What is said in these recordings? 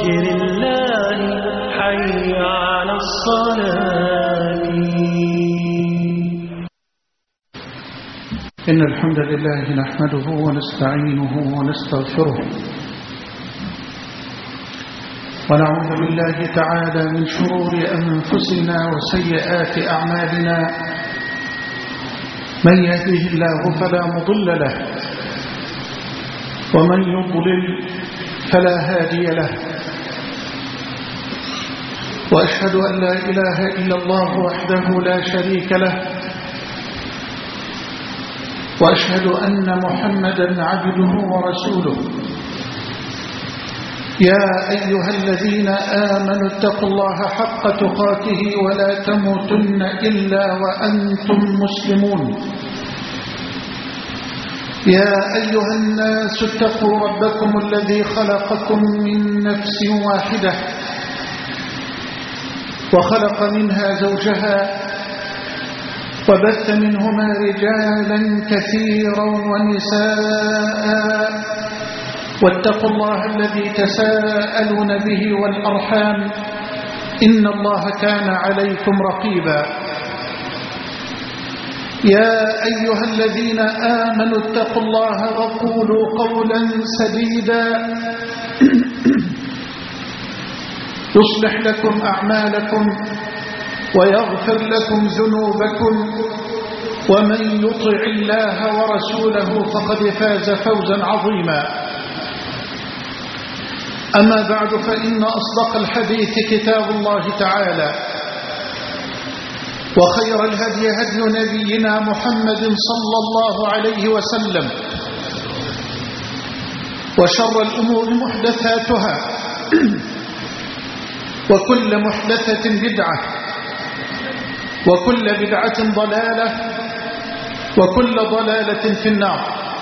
ذكر الله حي على الصلاة. إن الحمد لله نحمده ونستعينه ونستغفره ونعوذ بالله تعالى من شرور أنفسنا وسيئات أعمالنا. من يهده الله فلا مضل له ومن يضلل فلا هادي له. وأشهد أن لا إله إلا الله وحده لا شريك له، وأشهد أن محمدا عبده ورسوله. يا أيها الذين آمنوا اتقوا الله حق تقاته ولا تموتن إلا وأنتم مسلمون. يا أيها الناس اتقوا ربكم الذي خلقكم من نفس واحدة وخلق منها زوجها وبث منهما رجالا كثيرا ونساء. واتقوا الله الذي تساءلون به والأرحام إن الله كان عليكم رقيبا. يا أيها الذين آمنوا اتقوا الله وقولوا قولا سديدا يصلح لكم أعمالكم ويغفر لكم ذنوبكم، ومن يطع الله ورسوله فقد فاز فوزا عظيما. أما بعد، فإن أصدق الحديث كتاب الله تعالى، وخير الهدي هدي نبينا محمد صلى الله عليه وسلم، وشر الأمور محدثاتها وكل محدثة بدعة وكل بدعة ضلالة وكل ضلالة في النار.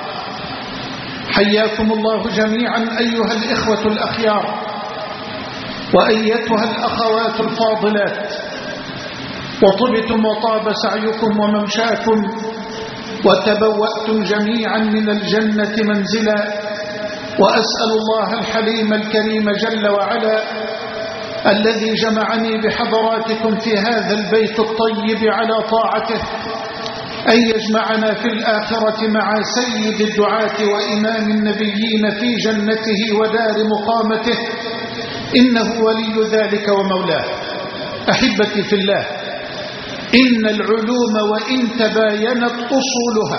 حياكم الله جميعا أيها الإخوة الأخيار وأيتها الأخوات الفاضلات، وطبتم وطاب سعيكم وممشاكم وتبوأتم جميعا من الجنة منزلا. وأسأل الله الحليم الكريم جل وعلا الذي جمعني بحضراتكم في هذا البيت الطيب على طاعته أن يجمعنا في الآخرة مع سيد الدعاة وإمام النبيين في جنته ودار مقامته، إنه ولي ذلك ومولاه. أحبتي في الله، إن العلوم وإن تباينت أصولها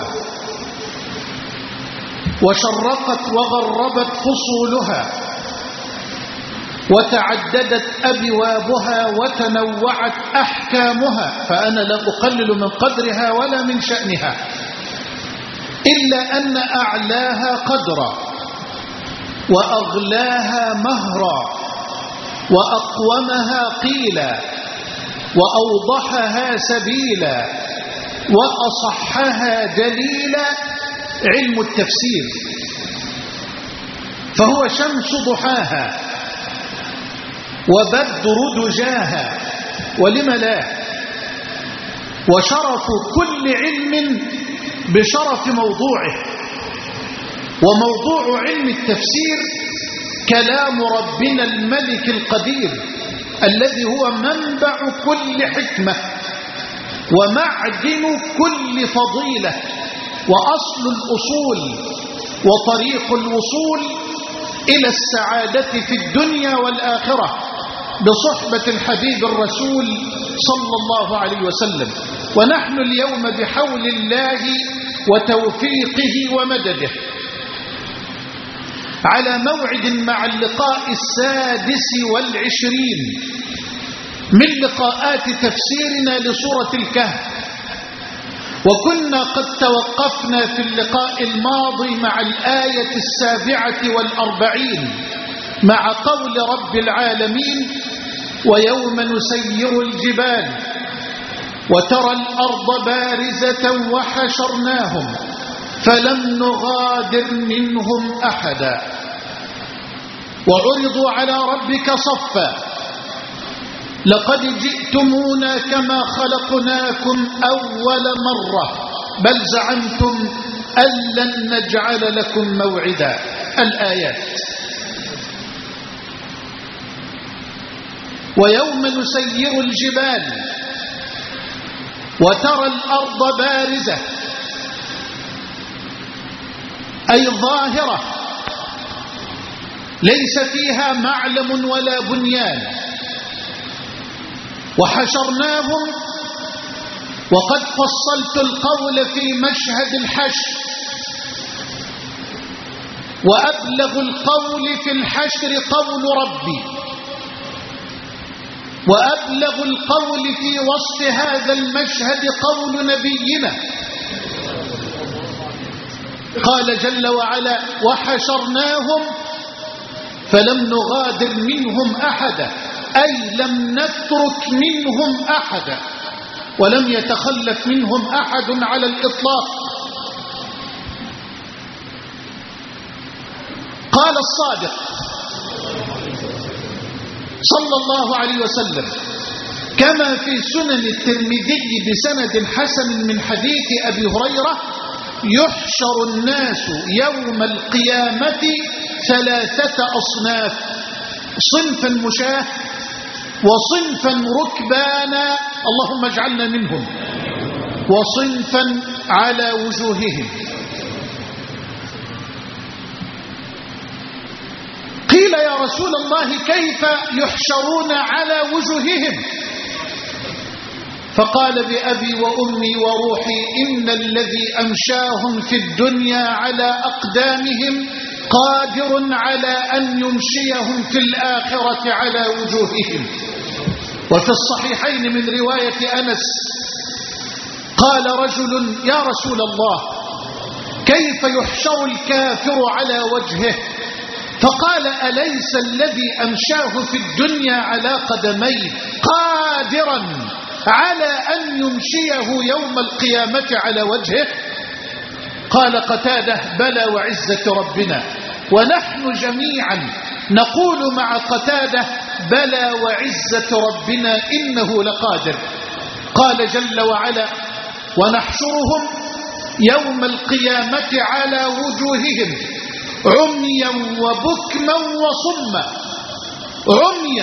وشرقت وغربت فصولها وتعددت أبوابها وتنوعت أحكامها، فأنا لا أقلل من قدرها ولا من شأنها، إلا أن أعلاها قدرا وأغلاها مهرا وأقومها قيلا وأوضحها سبيلا وأصحها دليلا علم التفسير، فهو شمس ضحاها وبدر دجاها، ولم لا؟ وشرف كل علم بشرف موضوعه. وموضوع علم التفسير كلام ربنا الملك القدير الذي هو منبع كل حكمة ومعدن كل فضيلة وأصل الأصول وطريق الوصول إلى السعادة في الدنيا والآخرة بصحبة الحبيب الرسول صلى الله عليه وسلم. ونحن اليوم بحول الله وتوفيقه ومدده على موعد مع اللقاء 26 من لقاءات تفسيرنا لسورة الكهف. وكنا قد توقفنا في اللقاء الماضي مع الآية 47 مع قول رب العالمين: ويوم نسير الجبال وترى الأرض بارزة وحشرناهم فلم نغادر منهم أحدا وعرضوا على ربك صفا لقد جئتمونا كما خلقناكم أول مرة بل زعمتم أن لن نجعل لكم موعدا. الآيات. ويوم نسير الجبال وترى الأرض بارزة أي ظاهرة ليس فيها معلم ولا بنيان، وحشرناهم، وقد فصلت القول في مشهد الحشر، وأبلغ القول في الحشر قول ربي، وأبلغ القول في وصف هذا المشهد قول نبينا. قال جل وعلا: وحشرناهم فلم نغادر منهم أحدا، أي لم نترك منهم أحدا، ولم يتخلف منهم أحد على الإطلاق. قال الصادق صلى الله عليه وسلم كما في سنن الترمذي بسند حسن من حديث أبي هريرة: يحشر الناس يوم القيامة 3 أصناف: صنفا مشاة، وصنفا ركبانا، اللهم اجعلنا منهم، وصنفا على وجوههم. قيل: يا رسول الله كيف يحشرون على وجوههم؟ فقال: بأبي وأمي وروحي إن الذي أمشاهم في الدنيا على أقدامهم قادر على أن يمشيهم في الآخرة على وجوههم. وفي الصحيحين من رواية أنس قال رجل: يا رسول الله كيف يحشر الكافر على وجهه؟ فقال: أليس الذي أمشاه في الدنيا على قدميه قادرا على أن يمشيه يوم القيامة على وجهه؟ قال قتادة: بلى وعزة ربنا. ونحن جميعا نقول مع قتادة: بلى وعزة ربنا إنه لقادر. قال جل وعلا: ونحشرهم يوم القيامة على وجوههم عميا وبكما وصما. عميا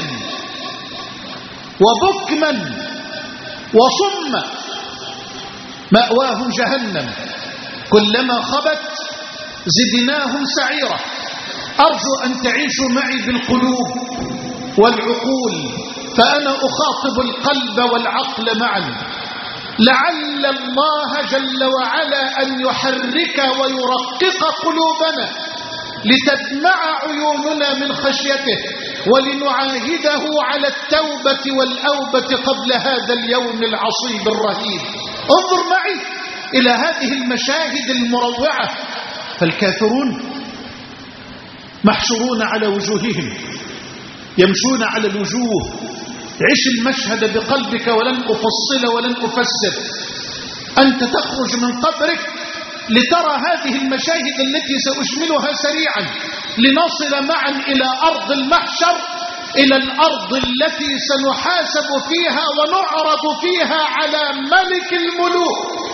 وبكما وصما مأواهم جهنم كلما خبت زدناهم سعيرا. أرجو أن تعيشوا معي بالقلوب والعقول، فأنا أخاطب القلب والعقل معا. لعل الله جل وعلا أن يحرك ويرقق قلوبنا لتدمع عيوننا من خشيته، ولنعاهده على التوبة والأوبة قبل هذا اليوم العصيب الرهيب. انظر معي إلى هذه المشاهد المروعة. فالكافرون محشورون على وجوههم، يمشون على الوجوه. عش المشهد بقلبك، ولن أفصل ولن أفسر. أنت تخرج من قبرك لترى هذه المشاهد التي سأشملها سريعا، لنصل معا إلى أرض المحشر، إلى الأرض التي سنحاسب فيها ونعرض فيها على ملك الملوك.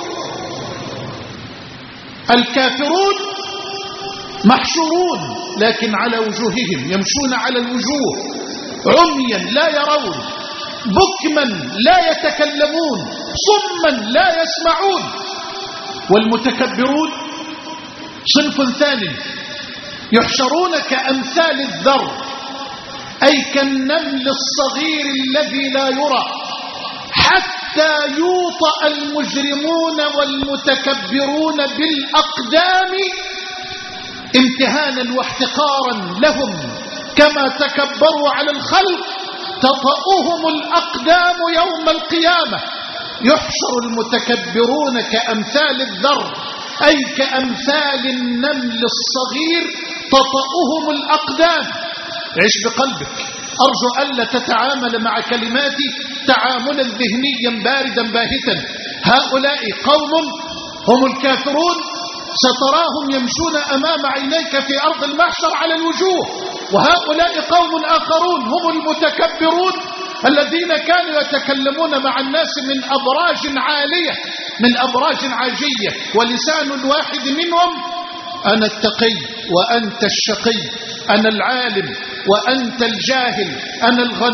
الكافرون محشورون لكن على وجوههم، يمشون على الوجوه، عميا لا يرون، بكما لا يتكلمون، صما لا يسمعون. والمتكبرون صنف ثاني، يحشرون كأمثال الذر، أي كالنمل الصغير الذي لا يرى، حتى يوطأ المجرمون والمتكبرون بالأقدام امتهانا واحتقارا لهم، كما تكبروا على الخلق تطأهم الأقدام يوم القيامة. يحشر المتكبرون كأمثال الذر، أي كأمثال النمل الصغير تطأهم الأقدام. عش بقلبك، أرجو ألا تتعامل مع كلماتي تعاملا ذهنيا باردا باهتا. هؤلاء قوم هم الكافرون، ستراهم يمشون أمام عينيك في أرض المحشر على الوجوه. وهؤلاء قوم آخرون هم المتكبرون الذين كانوا يتكلمون مع الناس من أبراج عالية، من أبراج عاجية، ولسان الواحد منهم: أنا التقي وأنت الشقي، أنا العالم وأنت الجاهل، أنا الغني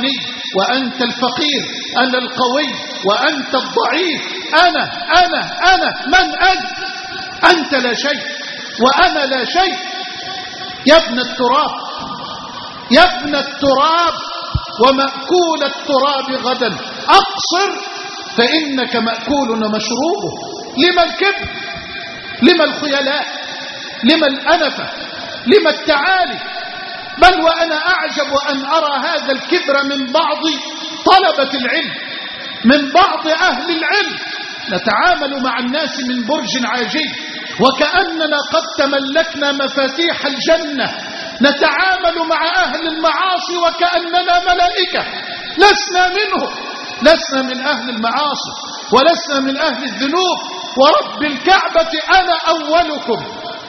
وأنت الفقير، أنا القوي وأنت الضعيف، أنا من أنت؟ أنت لا شيء وأنا لا شيء. يا ابن التراب، يا ابن التراب ومأكول التراب غدا أقصر فإنك مأكول ومشروبه. لما الكبر؟ لما الخيلاء؟ لما الأنفة؟ لما التعالي؟ بل وأنا أعجب أن أرى هذا الكبر من بعض طلبة العلم، من بعض أهل العلم. نتعامل مع الناس من برج عاجي وكأننا قد تملكنا مفاتيح الجنة، نتعامل مع أهل المعاصي وكأننا ملائكة. لسنا منهم، لسنا من أهل المعاصي ولسنا من أهل الذنوب. ورب الكعبة أنا أولكم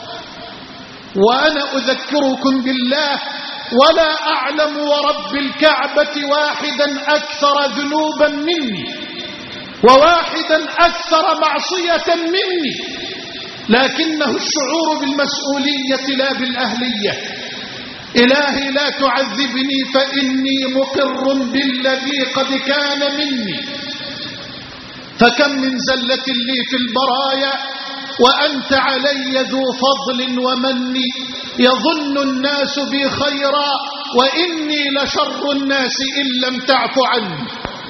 وأنا أذكركم بالله ولا أعلم ورب الكعبة واحدا أكثر ذنوبا مني وواحدا أكثر معصية مني، لكنه الشعور بالمسؤولية لا بالأهلية. إلهي لا تعذبني فإني مقر بالذي قد كان مني، فكم من زلة لي في البرايا وأنت علي ذو فضل ومن، يظن الناس بي خيرا وإني لشر الناس إن لم تعف عني.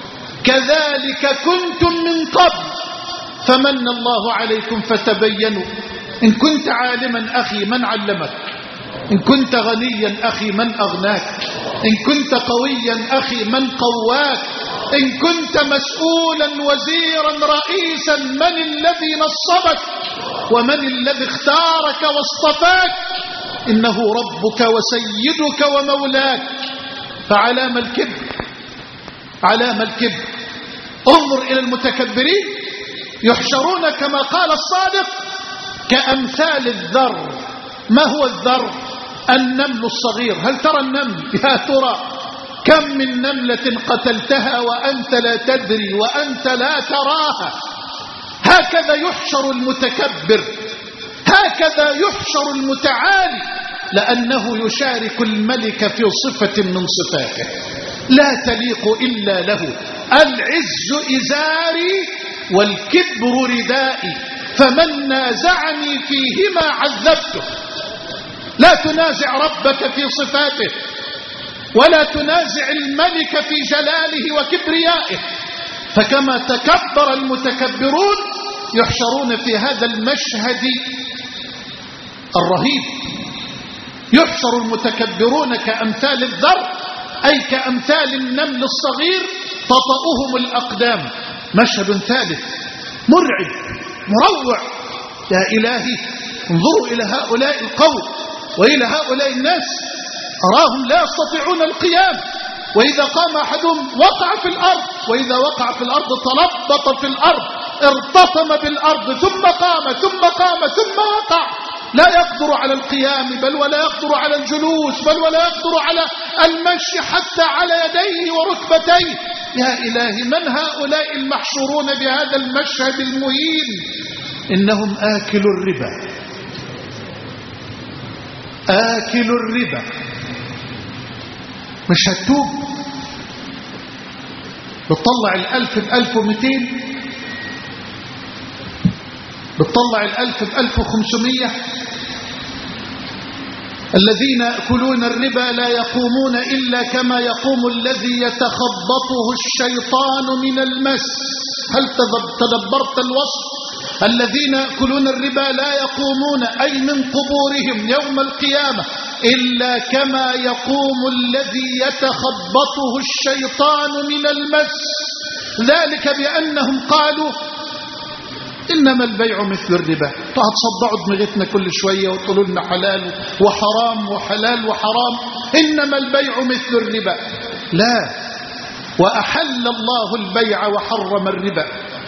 كذلك كنتم من قبل فمن الله عليكم فتبينوا. إن كنت عالما أخي من علمك؟ إن كنت غنيا أخي من أغناك؟ إن كنت قويا أخي من قواك؟ إن كنت مسؤولا وزيرا رئيسا من الذي نصبك ومن الذي اختارك واصطفاك؟ إنه ربك وسيدك ومولاك. فعلام الكبر، علام الكبر. انظر إلى المتكبرين يحشرون كما قال الصادق كأمثال الذر. ما هو الذر؟ النمل الصغير. هل ترى النمل؟ يا ترى كم من نملة قتلتها وأنت لا تدري وأنت لا تراها. هكذا يحشر المتكبر، هكذا يحشر المتعالي، لأنه يشارك الملك في صفة من صفاته لا تليق إلا له. العز إزاري والكبر ردائي، فمن نازعني فيهما عذبته. لا تنازع ربك في صفاته ولا تنازع الملك في جلاله وكبريائه. فكما تكبر المتكبرون يحشرون في هذا المشهد الرهيب. يحشر المتكبرون كأمثال الذر، أي كأمثال النمل الصغير تطأهم الأقدام. مشهد ثالث مرعب مروع. يا إلهي انظروا إلى هؤلاء القوم وإلى هؤلاء الناس، أراهم لا يستطيعون القيام، وإذا قام أحدهم وقع في الأرض، وإذا وقع في الأرض تلبط في الأرض، ارتطم بالأرض، ثم قام ثم قام ثم وقع. لا يقدر على القيام، بل ولا يقدر على الجلوس، بل ولا يقدر على المشي حتى على يديه وركبتيه. يا إلهي من هؤلاء المحشورون بهذا المشهد المهين؟ إنهم آكل الربا، آكل الربا. مش هتوب؟ بتطلع 1000 ب1200، بتطلع 1000 ب1500. الذين يأكلون الربا لا يقومون إلا كما يقوم الذي يتخبطه الشيطان من المس. هل تدبرت الوصف؟ الذين يأكلون الربا لا يقومون أي من قبورهم يوم القيامة إلا كما يقوم الذي يتخبطه الشيطان من المس. ذلك بأنهم قالوا إنما البيع مثل الربا. هتصدعوا دماغتنا كل شوية وتقولوا لنا حلال وحرام وحلال وحرام. إنما البيع مثل الربا. لا، وأحل الله البيع وحرم الربا.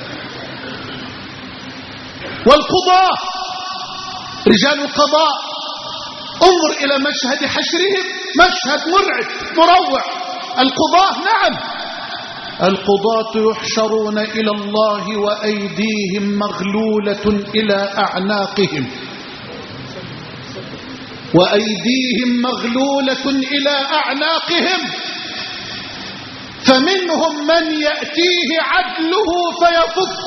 والقضاء، رجال القضاء، انظر إلى مشهد حشرهم، مشهد مرعب مروع. القضاة، نعم القضاة يحشرون إلى الله وأيديهم مغلولة إلى أعناقهم، وأيديهم مغلولة إلى أعناقهم، فمنهم من يأتيه عدله فيفك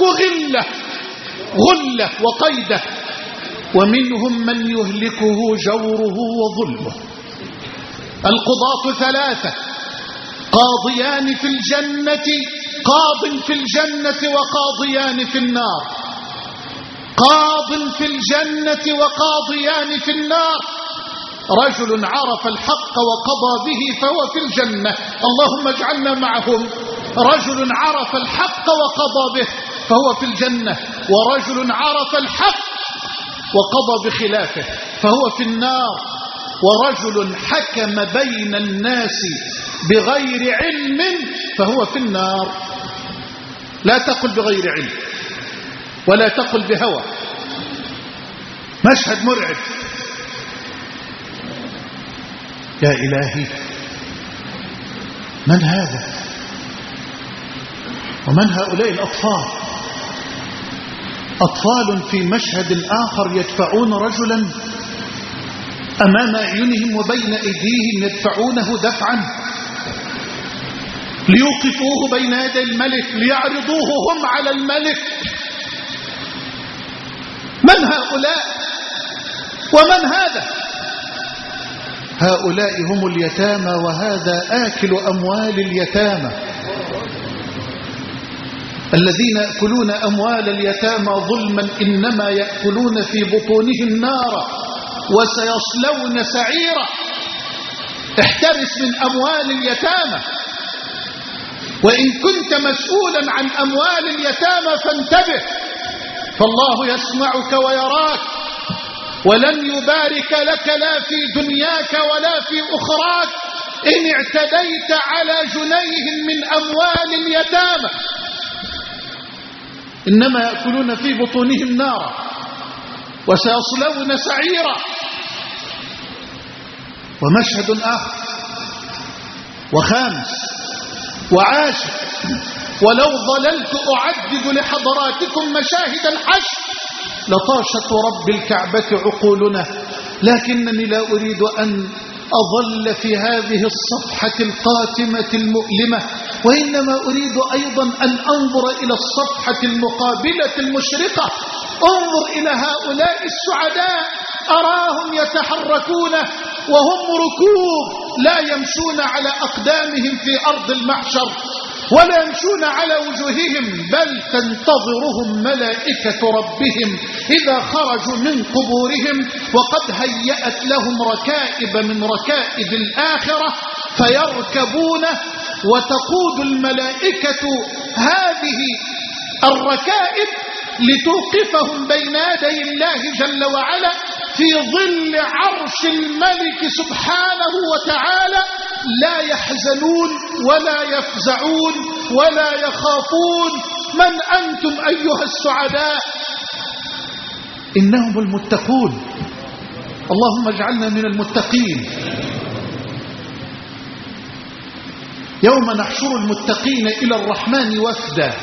غله وقيده، ومنهم من يهلكه جوره وظلمه. القضاة ثلاثة: قاضيان في الجنة، قاض في الجنة وقاضيان في النار، قاض في الجنة وقاضيان في النار. رجل عرف الحق وقضى به فهو في الجنة، اللهم اجعلنا معهم. رجل عرف الحق وقضى به فهو في الجنة، ورجل عرف الحق وقضى بخلافه فهو في النار. ورجل حكم بين الناس بغير علم فهو في النار. لا تقل بغير علم ولا تقل بهوى. مشهد مرعب. يا إلهي، من هذا ومن هؤلاء الأطفال؟ أطفال في مشهد آخر يدفعون رجلا أمام أعينهم وبين أيديهم، يدفعونه دفعا ليوقفوه بين يدي الملك، ليعرضوه هم على الملك. من هؤلاء ومن هذا؟ هؤلاء هم اليتامى، وهذا آكل أموال اليتامى. الذين يأكلون أموال اليتامى ظلما إنما يأكلون في بطونهم نارا وسيصلون سعيرا. احترس من أموال اليتامى، وإن كنت مسؤولا عن أموال اليتامى فانتبه، فالله يسمعك ويراك، ولن يبارك لك لا في دنياك ولا في أخراك إن اعتديت على جنيه من أموال اليتامى. إنما يأكلون في بطونهم نارا وسيصلون سعيرا. ومشهد آخر وخامس وعاشر، ولو ظللت أعدد لحضراتكم مشاهد الحشر لطاشت رب الكعبة عقولنا، لكنني لا أريد أن أظل في هذه الصفحة القاتمة المؤلمة، وإنما أريد أيضا أن أنظر إلى الصفحة المقابلة المشرقة. انظر إلى هؤلاء السعداء، أراهم يتحركون وهم ركوب، لا يمشون على أقدامهم في أرض المحشر ولا يمشون على وجوههم، بل تنتظرهم ملائكة ربهم إذا خرجوا من قبورهم، وقد هيأت لهم ركائب من ركائب الآخرة فيركبون، وتقود الملائكة هذه الركائب لتوقفهم بين يدي الله جل وعلا في ظل عرش الملك سبحانه وتعالى، لا يحزنون ولا يفزعون ولا يخافون. من أنتم أيها السعداء؟ إنهم المتقون، اللهم اجعلنا من المتقين. يوم نحشر المتقين إلى الرحمن وفدا،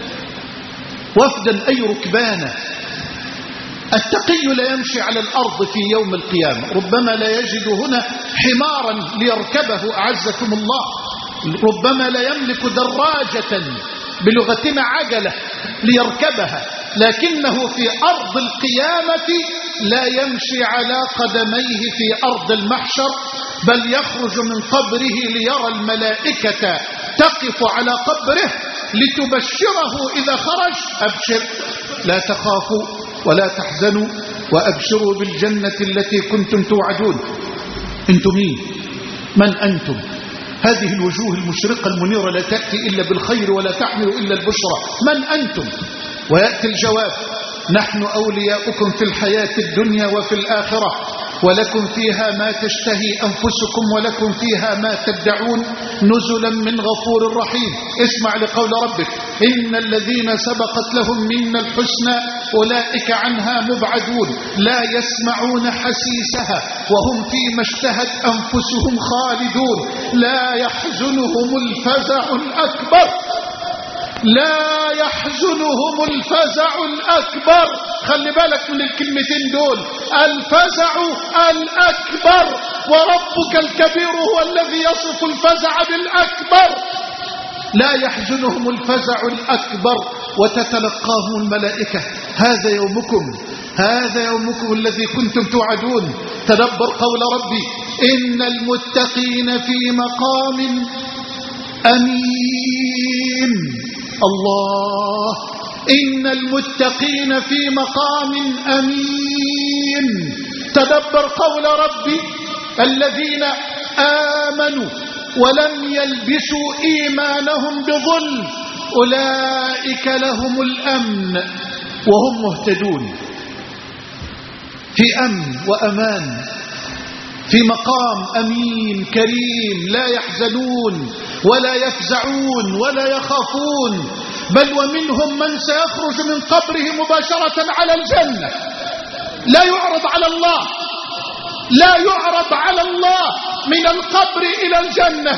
وفدا أي ركبانا. التقي لا يمشي على الأرض في يوم القيامة، ربما لا يجد هنا حمارا ليركبه أعزكم الله، ربما لا يملك دراجة بلغتنا عجلة ليركبها، لكنه في أرض القيامة لا يمشي على قدميه في أرض المحشر، بل يخرج من قبره ليرى الملائكة تقف على قبره لتبشره إذا خرج: أبشر لا تخافوا ولا تحزنوا وأبشروا بالجنة التي كنتم توعدون. أنتم مين؟ من أنتم؟ هذه الوجوه المشرقة المنيرة لا تأتي إلا بالخير ولا تحمل إلا البشرى. من أنتم؟ ويأتي الجواب: نحن أولياؤكم في الحياة الدنيا وفي الآخرة، ولكم فيها ما تشتهي أنفسكم ولكم فيها ما تدعون، نزلا من غفور رحيم. اسمع لقول ربك: إن الذين سبقت لهم منا الحسنى أولئك عنها مبعدون، لا يسمعون حسيسها وهم فيما اشتهت أنفسهم خالدون، لا يحزنهم الفزع الأكبر، لا يحزنهم الفزع الأكبر. خلي بالك من الكلمتين دول، الفزع الأكبر، وربك الكبير هو الذي يصف الفزع بالأكبر. لا يحزنهم الفزع الأكبر وتتلقاهم الملائكة هذا يومكم الذي كنتم توعدون. تدبر قول ربي إن المتقين في مقام أمين. الله، إن المتقين في مقام أمين. تدبر قول ربي الذين آمنوا ولم يلبسوا إيمانهم بظلم أولئك لهم الأمن وهم مهتدون. في أمن وأمان، في مقام أمين كريم، لا يحزنون ولا يفزعون ولا يخافون، بل ومنهم من سيخرج من قبره مباشرة على الجنة. لا يعرض على الله من القبر إلى الجنة.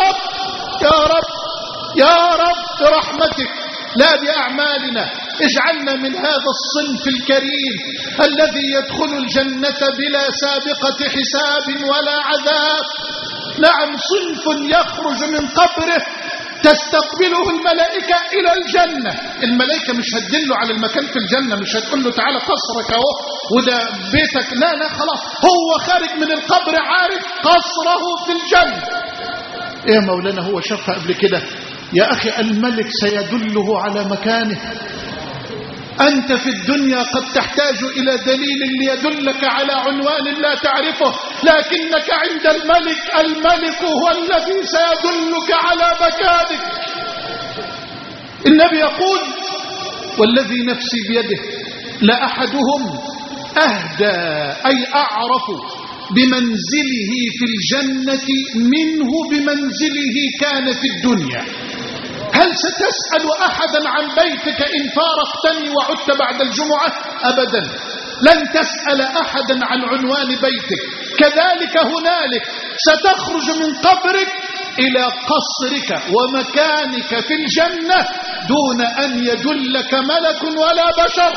يا رب برحمتك لا بأعمالنا اجعلنا من هذا الصنف الكريم الذي يدخل الجنة بلا سابقة حساب ولا عذاب. نعم، صنف يخرج من قبره تستقبله الملائكة إلى الجنة. الملائكة مش هتدله على المكان في الجنة، مش هتقول له تعالى قصرك اهو وده بيتك، لا خلاص، هو خارج من القبر عارف قصره في الجنة. يا مولانا هو شافها قبل كده يا أخي. الملك سيدله على مكانه. أنت في الدنيا قد تحتاج إلى دليل ليدلك على عنوان لا تعرفه، لكنك عند الملك هو الذي سيدلك على مكانك. النبي يقول والذي نفسي بيده لأحدهم أهدى أي أعرف بمنزله في الجنة منه بمنزله كان في الدنيا. هل ستسأل أحدا عن بيتك إن فارقتني وعدت بعد الجمعة؟ أبدا، لن تسأل أحدا عن عنوان بيتك. كذلك هنالك ستخرج من قبرك إلى قصرك ومكانك في الجنة دون أن يدلك ملك ولا بشر.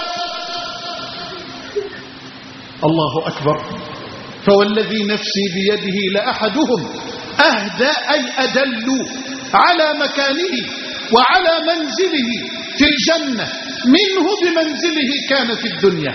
الله أكبر. فوالذي نفسي بيده لأحدهم أهدى أي أدل على مكانه وعلى منزله في الجنة منه بمنزله كان في الدنيا.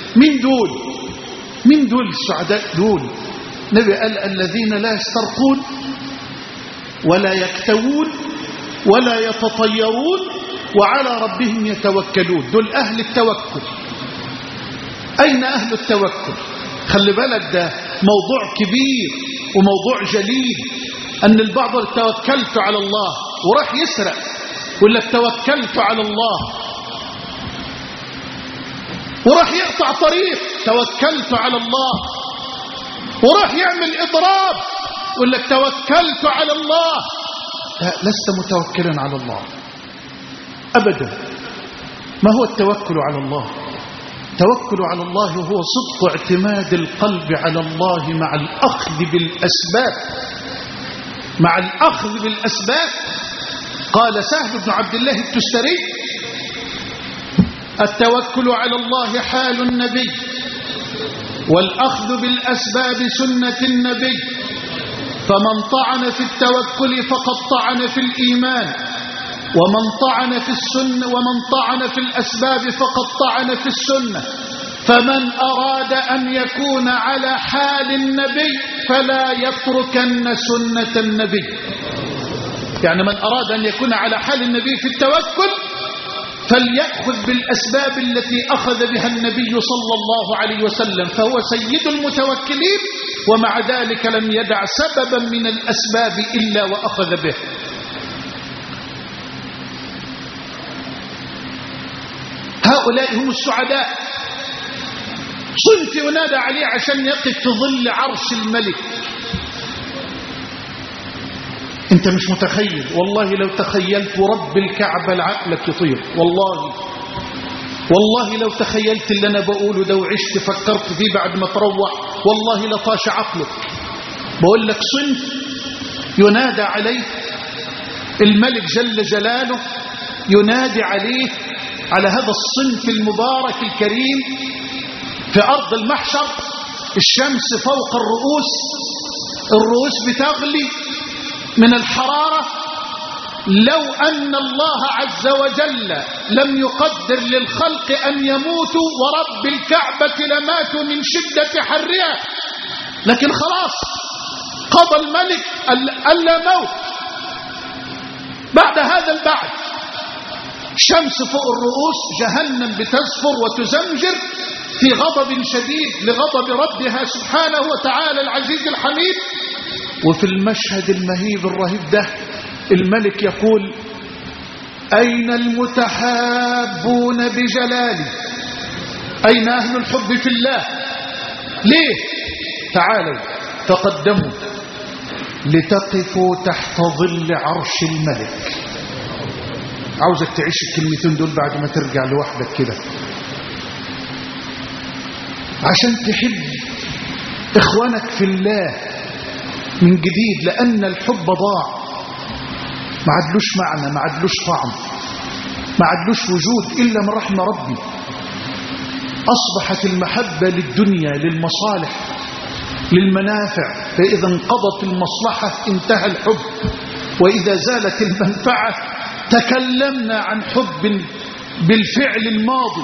من دول السعداء دول؟ النبي قال الذين لا يسترقون ولا يكتوون ولا يتطيرون وعلى ربهم يتوكلون. دول أهل التوكل. أين أهل التوكل؟ خلي بالك، ده موضوع كبير وموضوع جليل. أن البعض توكلت على الله وراح يسرق، ولا توكلت على الله وراح يقطع طريق، توكلت على الله وراح يعمل إضراب، ولا توكلت على الله. لا، لست متوكلا على الله أبدا. ما هو التوكل على الله؟ التوكل على الله هو صدق اعتماد القلب على الله مع الأخذ بالأسباب. قال سهل بن عبد الله التستري التوكل على الله حال النبي والأخذ بالأسباب سنة النبي، فمن طعن في التوكل فقد طعن في الإيمان، ومن طعن في الأسباب فقد طعن في السنة. فمن أراد أن يكون على حال النبي فلا يتركن سنة النبي. يعني من أراد أن يكون على حال النبي في التوكل فليأخذ بالأسباب التي أخذ بها النبي صلى الله عليه وسلم، فهو سيد المتوكلين، ومع ذلك لم يدع سببا من الأسباب إلا وأخذ به. هؤلاء هم السعداء. صنف ينادى عليه عشان يقف في ظل عرش الملك. انت مش متخيل، والله لو تخيلت ورب الكعبة لعقلك يطير. والله لو تخيلت اللي انا بقوله ده وعشت فكرت فيه بعد ما تروح والله لطاش عقلك. بقول لك صنف ينادى عليه الملك جل جلاله، ينادي عليه على هذا الصنف المبارك الكريم في أرض المحشر. الشمس فوق الرؤوس بتغلي من الحرارة، لو أن الله عز وجل لم يقدر للخلق أن يموتوا ورب الكعبة لماتوا من شدة حرها، لكن خلاص قضى الملك ألا موت. بعد هذا البعث شمس فوق الرؤوس، جهنم بتزفر وتزمجر في غضب شديد لغضب ربها سبحانه وتعالى العزيز الحميد. وفي المشهد المهيب الرهيب ده الملك يقول: أين المتحابون بجلالي؟ أين أهل الحب في الله؟ ليه؟ تعالوا تقدموا لتقفوا تحت ظل عرش الملك. عاوزك تعيش الكلمتين دول بعد ما ترجع لوحدك كده عشان تحب إخوانك في الله من جديد، لأن الحب ضاع، ما عدلوش معنى، ما عدلوش طعم، ما عدلوش وجود إلا من رحمة ربي. أصبحت المحبة للدنيا، للمصالح، للمنافع، فإذا انقضت المصلحة انتهى الحب، وإذا زالت المنفعة تكلمنا عن حب بالفعل الماضي.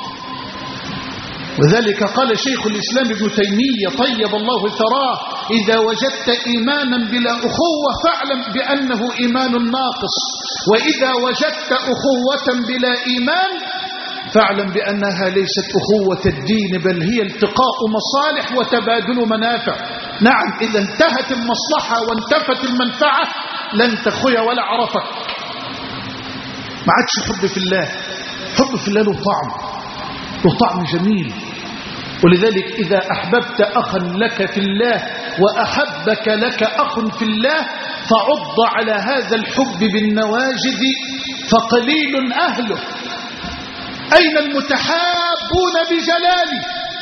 وذلك قال شيخ الإسلام ابن تيمية طيب الله ثراه: إذا وجدت إيمانا بلا أخوة فاعلم بأنه إيمان ناقص، وإذا وجدت أخوة بلا إيمان فاعلم بأنها ليست أخوة الدين، بل هي التقاء مصالح وتبادل منافع. نعم، إذا انتهت المصلحة وانتفت المنفعة لن تخوي ولا عرفك، ما عادش حب في الله. حب في الله له طعم، له طعم جميل. ولذلك إذا أحببت أخا لك في الله وأحبك لك أخ في الله فعض على هذا الحب بالنواجذ فقليل أهله. أين المتحابون بجلالي؟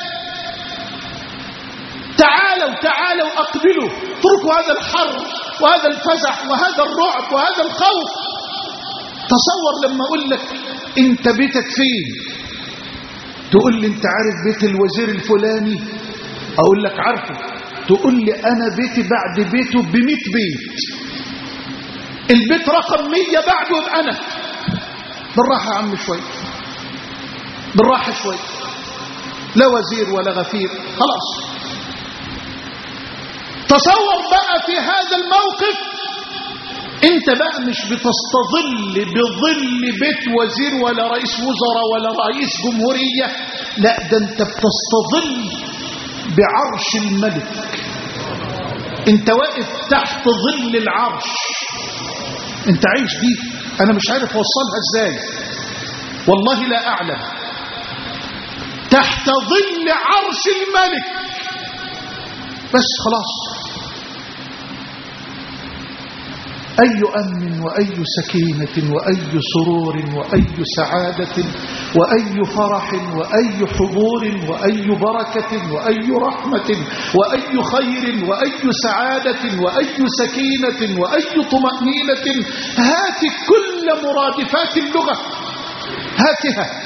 تعالوا أقبلوا، اتركوا هذا الحر وهذا الفزع وهذا الرعب وهذا الخوف. تصور لما أقول لك أنت بيتك فين، تقول لي أنت عارف بيت الوزير الفلاني، أقول لك عارفه، تقول لي أنا بيتي بعد بيته ب100 بيت، البيت رقم 100 بعده أنا. بالراحة يا عم شوي، بالراحة شوي، لا وزير ولا غفير، خلاص. تصور بقى في هذا الموقف انت بقى مش بتستظل بظل بيت وزير ولا رئيس وزراء ولا رئيس جمهورية، لا، ده انت بتستظل بعرش الملك، انت واقف تحت ظل العرش. انت عايش دي، انا مش عارف اوصلها ازاي، والله لا اعلم. تحت ظل عرش الملك بس خلاص. أي أمن وأي سكينة وأي سرور وأي سعادة وأي فرح وأي حضور وأي بركة وأي رحمة وأي خير وأي سعادة وأي سكينة وأي طمأنينة. هات كل مرادفات اللغة، هاتها.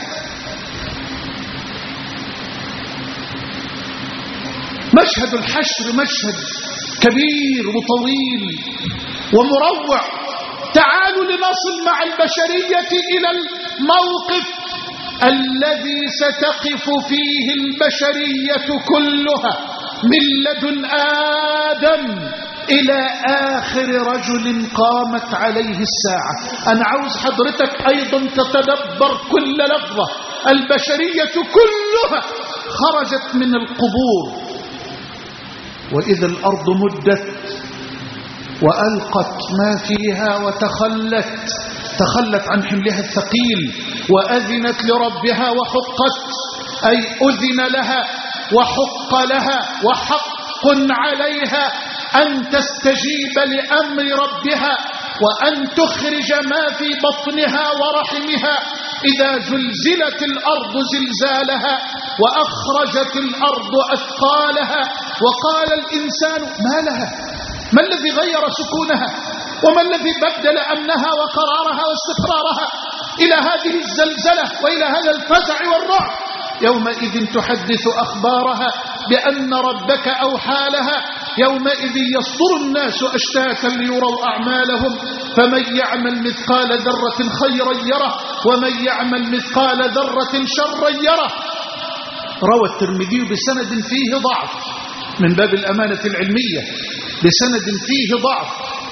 مشهد الحشر مشهد كبير وطويل ومروع. تعالوا لنصل مع البشرية إلى الموقف الذي ستقف فيه البشرية كلها من لدن آدم إلى آخر رجل قامت عليه الساعة. أنا عاوز حضرتك أيضا تتدبر كل لفظة. البشرية كلها خرجت من القبور، وإذا الأرض مدت وألقت ما فيها تخلت عن حملها الثقيل وأذنت لربها وحقت، أي أذن لها وحق لها وحق عليها أن تستجيب لأمر ربها وأن تخرج ما في بطنها ورحمها. إذا زلزلت الأرض زلزالها وأخرجت الأرض أثقالها وقال الإنسان ما لها، ما الذي غير سكونها وما الذي بدل أمنها وقرارها واستقرارها إلى هذه الزلزلة وإلى هذا الفزع والرعب؟ يومئذ تحدث أخبارها بأن ربك أوحى لها يومئذ يصدر الناس أشتاتا ليروا أعمالهم فمن يعمل مثقال ذرة خيرا يره ومن يعمل مثقال ذرة شرا يره. روى الترمذي بسند فيه ضعف من باب الأمانة العلمية، بسند فيه ضعف،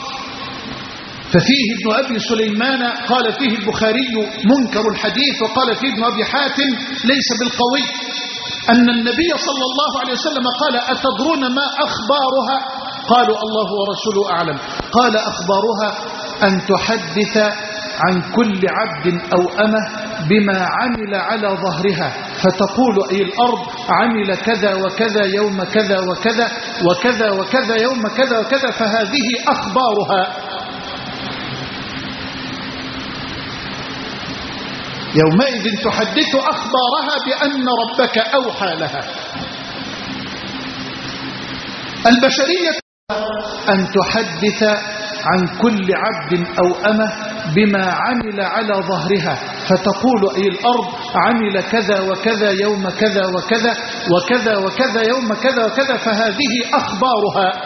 ففيه ابن أبي سليمان قال فيه البخاري منكر الحديث، وقال فيه ابن أبي حاتم ليس بالقوي، أن النبي صلى الله عليه وسلم قال أتدرون ما أخبارها؟ قالوا الله ورسوله أعلم. قال أخبارها أن تحدث عن كل عبد أو أمة بما عمل على ظهرها، فتقول أي الأرض عمل كذا وكذا يوم كذا وكذا وكذا وكذا يوم كذا وكذا، فهذه أخبارها. يومئذ تحدث أخبارها بأن ربك أوحى لها. البشرية أن تحدث عن كل عبد أو أمة بما عمل على ظهرها، فتقول أي الأرض عمل كذا وكذا يوم كذا وكذا وكذا وكذا يوم كذا وكذا، فهذه أخبارها.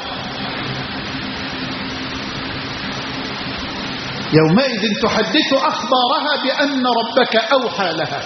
يومئذ تحدث أخبارها بأن ربك أوحى لها.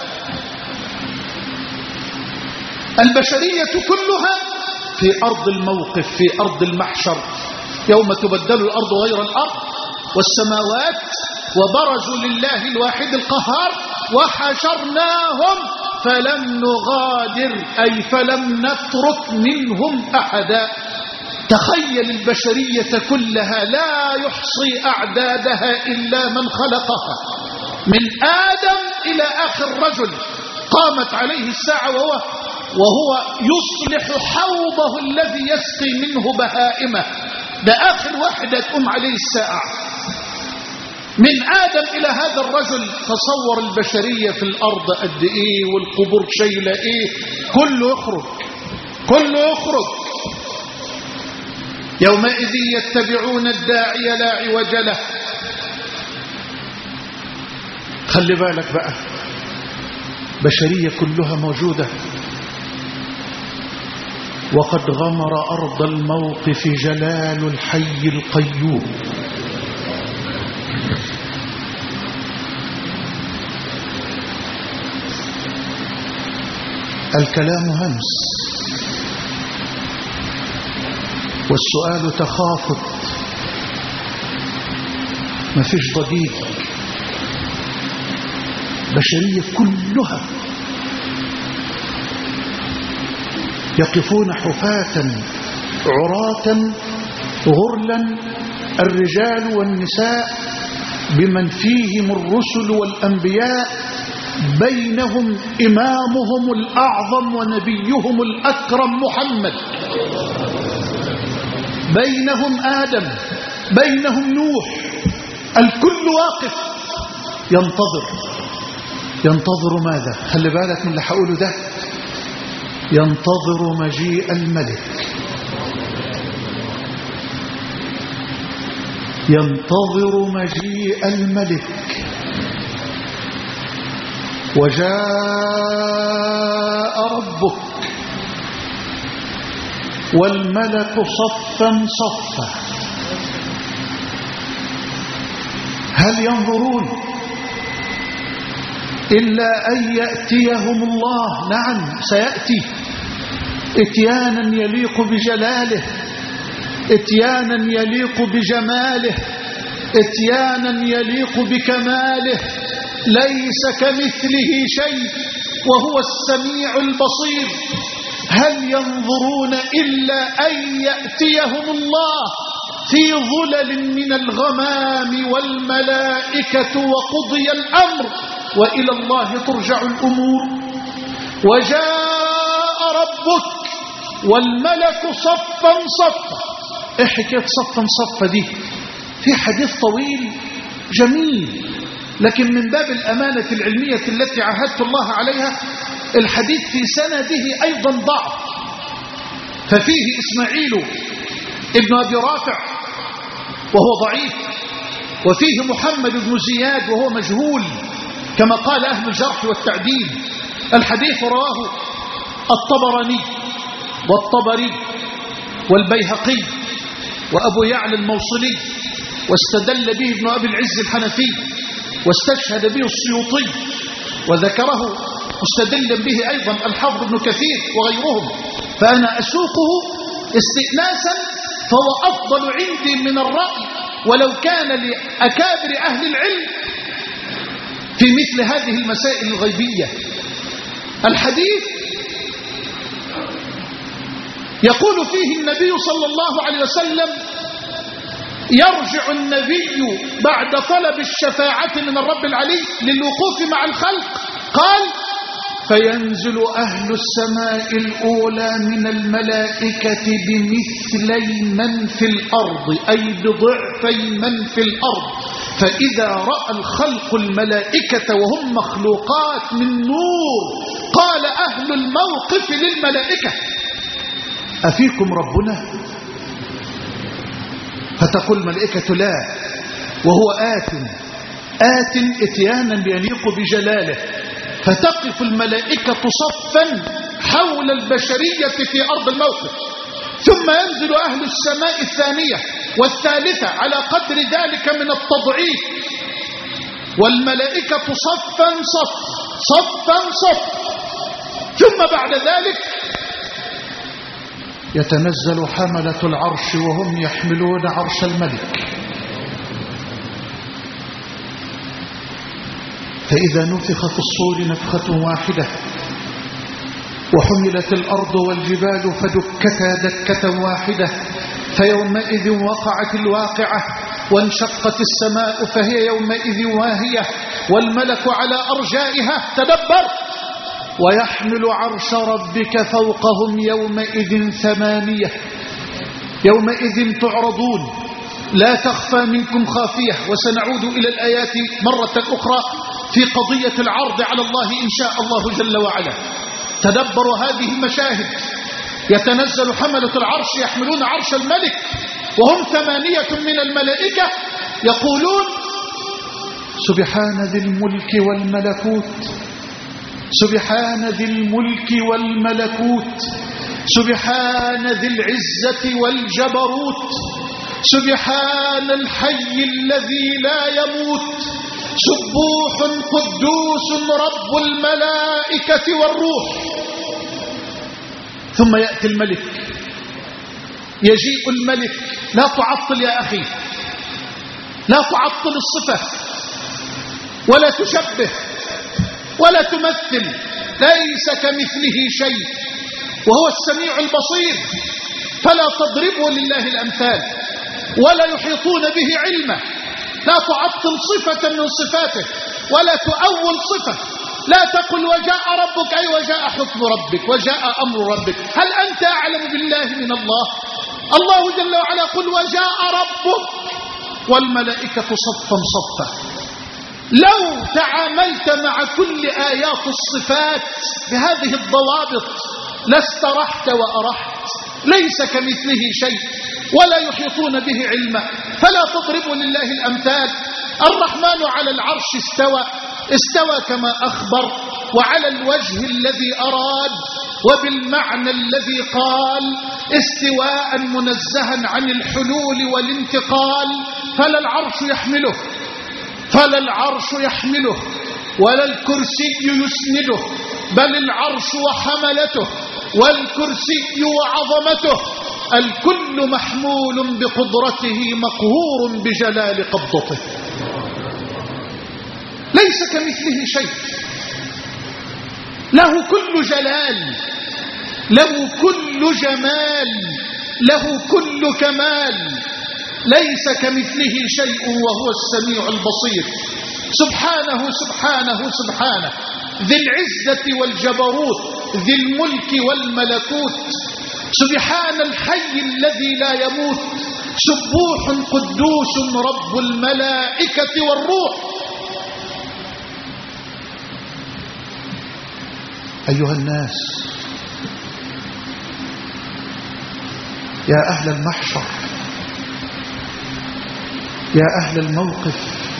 البشرية كلها في أرض الموقف، في أرض المحشر، يوم تبدل الأرض غير الأرض والسماوات وبرزوا لله الواحد القهار وحشرناهم فلم نغادر أي فلم نترك منهم أحدا. تخيل البشرية كلها لا يحصي أعدادها إلا من خلقها، من آدم إلى آخر رجل قامت عليه الساعة وهو يصلح حوضه الذي يسقي منه بهائمه، ده آخر واحد تقوم عليه الساعة. من آدم إلى هذا الرجل تصور البشرية في الأرض قد إيه، والقبور شايلة إيه، كله يخرج كله يخرج. يومئذ يتبعون الداعي لا عوج له. خلي بالك بقى، بشرية كلها موجودة، وقد غمر أرض الموقف جلال الحي القيوم. الكلام همس والسؤال تخافت، ما فيش ضجيج. بشرية كلها يقفون حفاة عراة غرلا، الرجال والنساء بمن فيهم الرسل والأنبياء، بينهم إمامهم الأعظم ونبيهم الأكرم محمد، بينهم آدم، بينهم نوح، الكل واقف ينتظر ماذا؟ خلي بالك من اللي هقوله ده، ينتظر مجيء الملك، ينتظر مجيء الملك. وجاء ربك والملك صفا صفا. هل ينظرون إلا أن يأتيهم الله؟ نعم سيأتي إتيانا يليق بجلاله، إتيانا يليق بجماله، إتيانا يليق بكماله، ليس كمثله شيء وهو السميع البصير. هل ينظرون إلا أن يأتيهم الله في ظلل من الغمام والملائكة وقضي الأمر وإلى الله ترجع الأمور. وجاء ربك والملك صفا صفا. إيه حكاية صفا صفا دي؟ في حديث طويل جميل، لكن من باب الأمانة العلمية التي عهدت الله عليها الحديث في سنده أيضا ضعف، ففيه إسماعيل ابن أبي رافع وهو ضعيف، وفيه محمد بن زياد وهو مجهول كما قال أهل الجرح والتعديل. الحديث رواه الطبراني والطبري والبيهقي وأبو يعلى الموصلي، واستدل به ابن أبي العز الحنفي، واستشهد به السيوطي، وذكره مستدلا به أيضا الحافظ ابن كثير وغيرهم، فأنا أسوقه استئناسا، فهو أفضل عندي من الرأي ولو كان لأكابر أهل العلم في مثل هذه المسائل الغيبية. الحديث يقول فيه النبي صلى الله عليه وسلم: يرجع النبي بعد طلب الشفاعة من الرب العلي للوقوف مع الخلق، قال: فينزل أهل السماء الأولى من الملائكة بمثلي من في الأرض، أي بضعفي من في الأرض، فإذا رأى الخلق الملائكة وهم مخلوقات من نور، قال أهل الموقف للملائكة: أفيكم ربنا؟ فتقول الملائكة: لا، وهو آت إتيانا يليق بجلاله، فتقف الملائكة صفا حول البشرية في أرض الموقف، ثم ينزل أهل السماء الثانية والثالثة على قدر ذلك من التضعيف، والملائكة صفا صف، ثم بعد ذلك يتنزل حملة العرش وهم يحملون عرش الملك، فإذا نفخ في الصور نفخة واحدة وحملت الأرض والجبال فدكتا دكة واحدة، فيومئذ وقعت الواقعة، وانشقت السماء فهي يومئذ واهية، والملك على أرجائها، تدبر، ويحمل عرش ربك فوقهم يومئذ 8، يومئذ تعرضون لا تخفى منكم خافية. وسنعود إلى الآيات مرة أخرى في قضية العرض على الله إن شاء الله جل وعلا. تدبروا هذه المشاهد: يتنزل حملة العرش يحملون عرش الملك وهم 8 من الملائكة، يقولون: سبحان ذي الملك والملكوت، سبحان ذي الملك والملكوت، سبحان ذي العزة والجبروت، سبحان الحي الذي لا يموت، سبوح قدوس رب الملائكة والروح. ثم يأتي الملك، يجيء الملك، لا تعطل يا أخي، لا تعطل الصفة ولا تشبه ولا تمثل، ليس كمثله شيء وهو السميع البصير، فلا تضربوا لله الأمثال ولا يحيطون به علما. لا تعطل صفة من صفاته ولا تؤول صفة، لا تقل وجاء ربك أي وجاء حكم ربك وجاء أمر ربك، هل أنت أعلم بالله من الله؟ الله جل وعلا قل وجاء ربك والملائكة صفا صفا. لو تعاملت مع كل آيات الصفات بهذه الضوابط لاسترحت وأرحت. ليس كمثله شيء ولا يحيطون به علما، فلا تضربوا لله الأمثال. الرحمن على العرش استوى كما أخبر، وعلى الوجه الذي أراد وبالمعنى الذي قال، استواء منزها عن الحلول والانتقال، فلا العرش يحمله ولا الكرسي يسنده، بل العرش وحملته والكرسي وعظمته، الكل محمول بقدرته مقهور بجلال قبضته. ليس كمثله شيء، له كل جلال، له كل جمال، له كل كمال، ليس كمثله شيء وهو السميع البصير. سبحانه سبحانه سبحانه، ذي العزة والجبروت، ذي الملك والملكوت، سبحان الحي الذي لا يموت، سبوح قدوس رب الملائكة والروح. أيها الناس، يا أهل المحشر، يا أهل الموقف،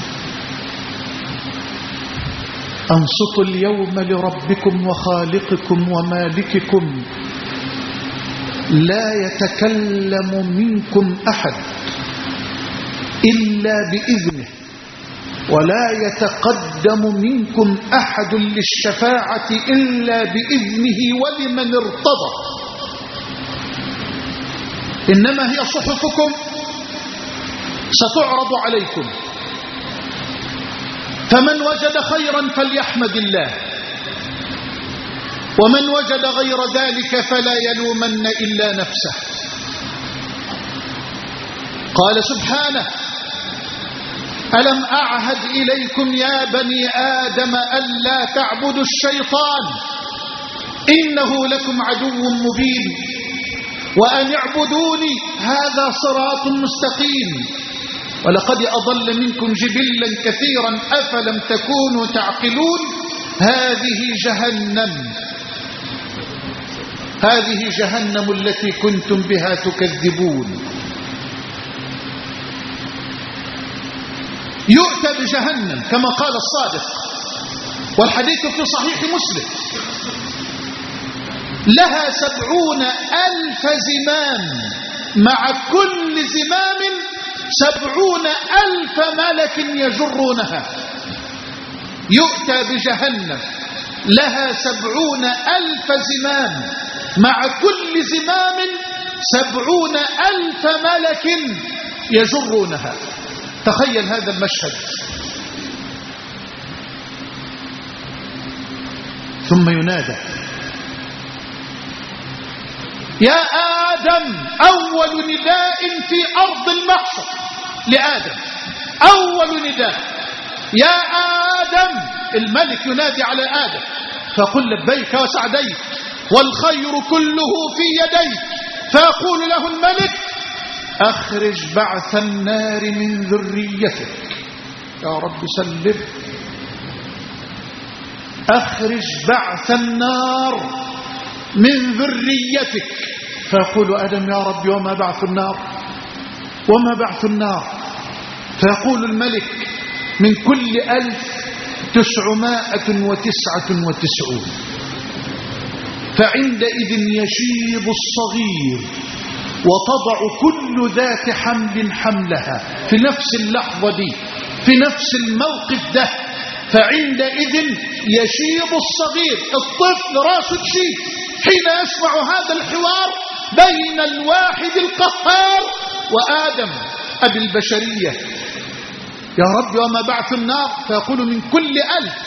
أنصتوا اليوم لربكم وخالقكم ومالككم، لا يتكلم منكم أحد إلا بإذنه، ولا يتقدم منكم أحد للشفاعة إلا بإذنه ولمن ارتضى. إنما هي صحفكم ستعرض عليكم، فمن وجد خيرا فليحمد الله، ومن وجد غير ذلك فلا يلومن إلا نفسه. قال سبحانه: ألم أعهد إليكم يا بني آدم ألا تعبدوا الشيطان إنه لكم عدو مبين وأن اعبدوني هذا صراط مستقيم ولقد أضل منكم جبلا كثيرا أفلم تكونوا تعقلون. هذه جهنم التي كنتم بها تكذبون. يؤتى بجهنم كما قال الصادق، والحديث في صحيح مسلم، لها 70,000 زمام، مع كل زمام 70,000 ملك يجرونها. يؤتى بجهنم لها 70,000 زمام، مع كل زمام 70,000 ملك يجرونها. تخيل هذا المشهد. ثم ينادى: يا آدم، أول نداء في أرض المحشر لآدم، أول نداء: يا آدم. الملك ينادي على آدم فقل: لبيك وسعديك والخير كله في يديك. فيقول له الملك: أخرج بعث النار من ذريتك. يا رب سلم. أخرج بعث النار من ذريتك. فيقول آدم: يا رب وما بعث النار؟ وما بعث النار؟ فيقول الملك: من كل 1999. فعندئذ يشيب الصغير وتضع كل ذات حمل حملها في نفس اللحظة دي، في نفس الموقف ده. فعندئذ يشيب الصغير، الطفل راسه تشيب حين يسمع هذا الحوار بين الواحد القهار وآدم أبي البشرية. يا رب وما بعث النار؟ فيقول: من كل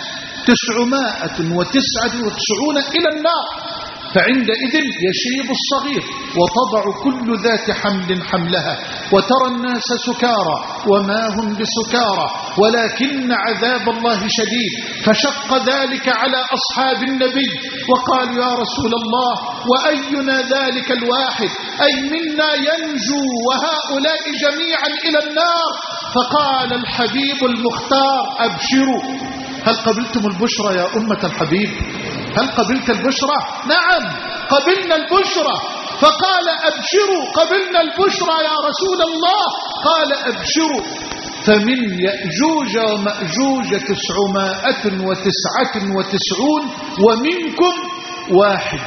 1999 إلى النار. فعندئذ يشيب الصغير وتضع كل ذات حمل حملها، وترى الناس سكارى وما هم بسكارى ولكن عذاب الله شديد. فشق ذلك على أصحاب النبي وقالوا: يا رسول الله، وأينا ذلك الواحد؟ أي منا ينجو وهؤلاء جميعا إلى النار؟ فقال الحبيب المختار: أبشروا. هل قبلتم البشرى يا أمة الحبيب؟ هل قبلت البشرى؟ نعم قبلنا البشرى. فقال: أبشروا. قبلنا البشرى يا رسول الله. قال: أبشروا. فمن يأجوج ومأجوج 999 ومنكم واحد.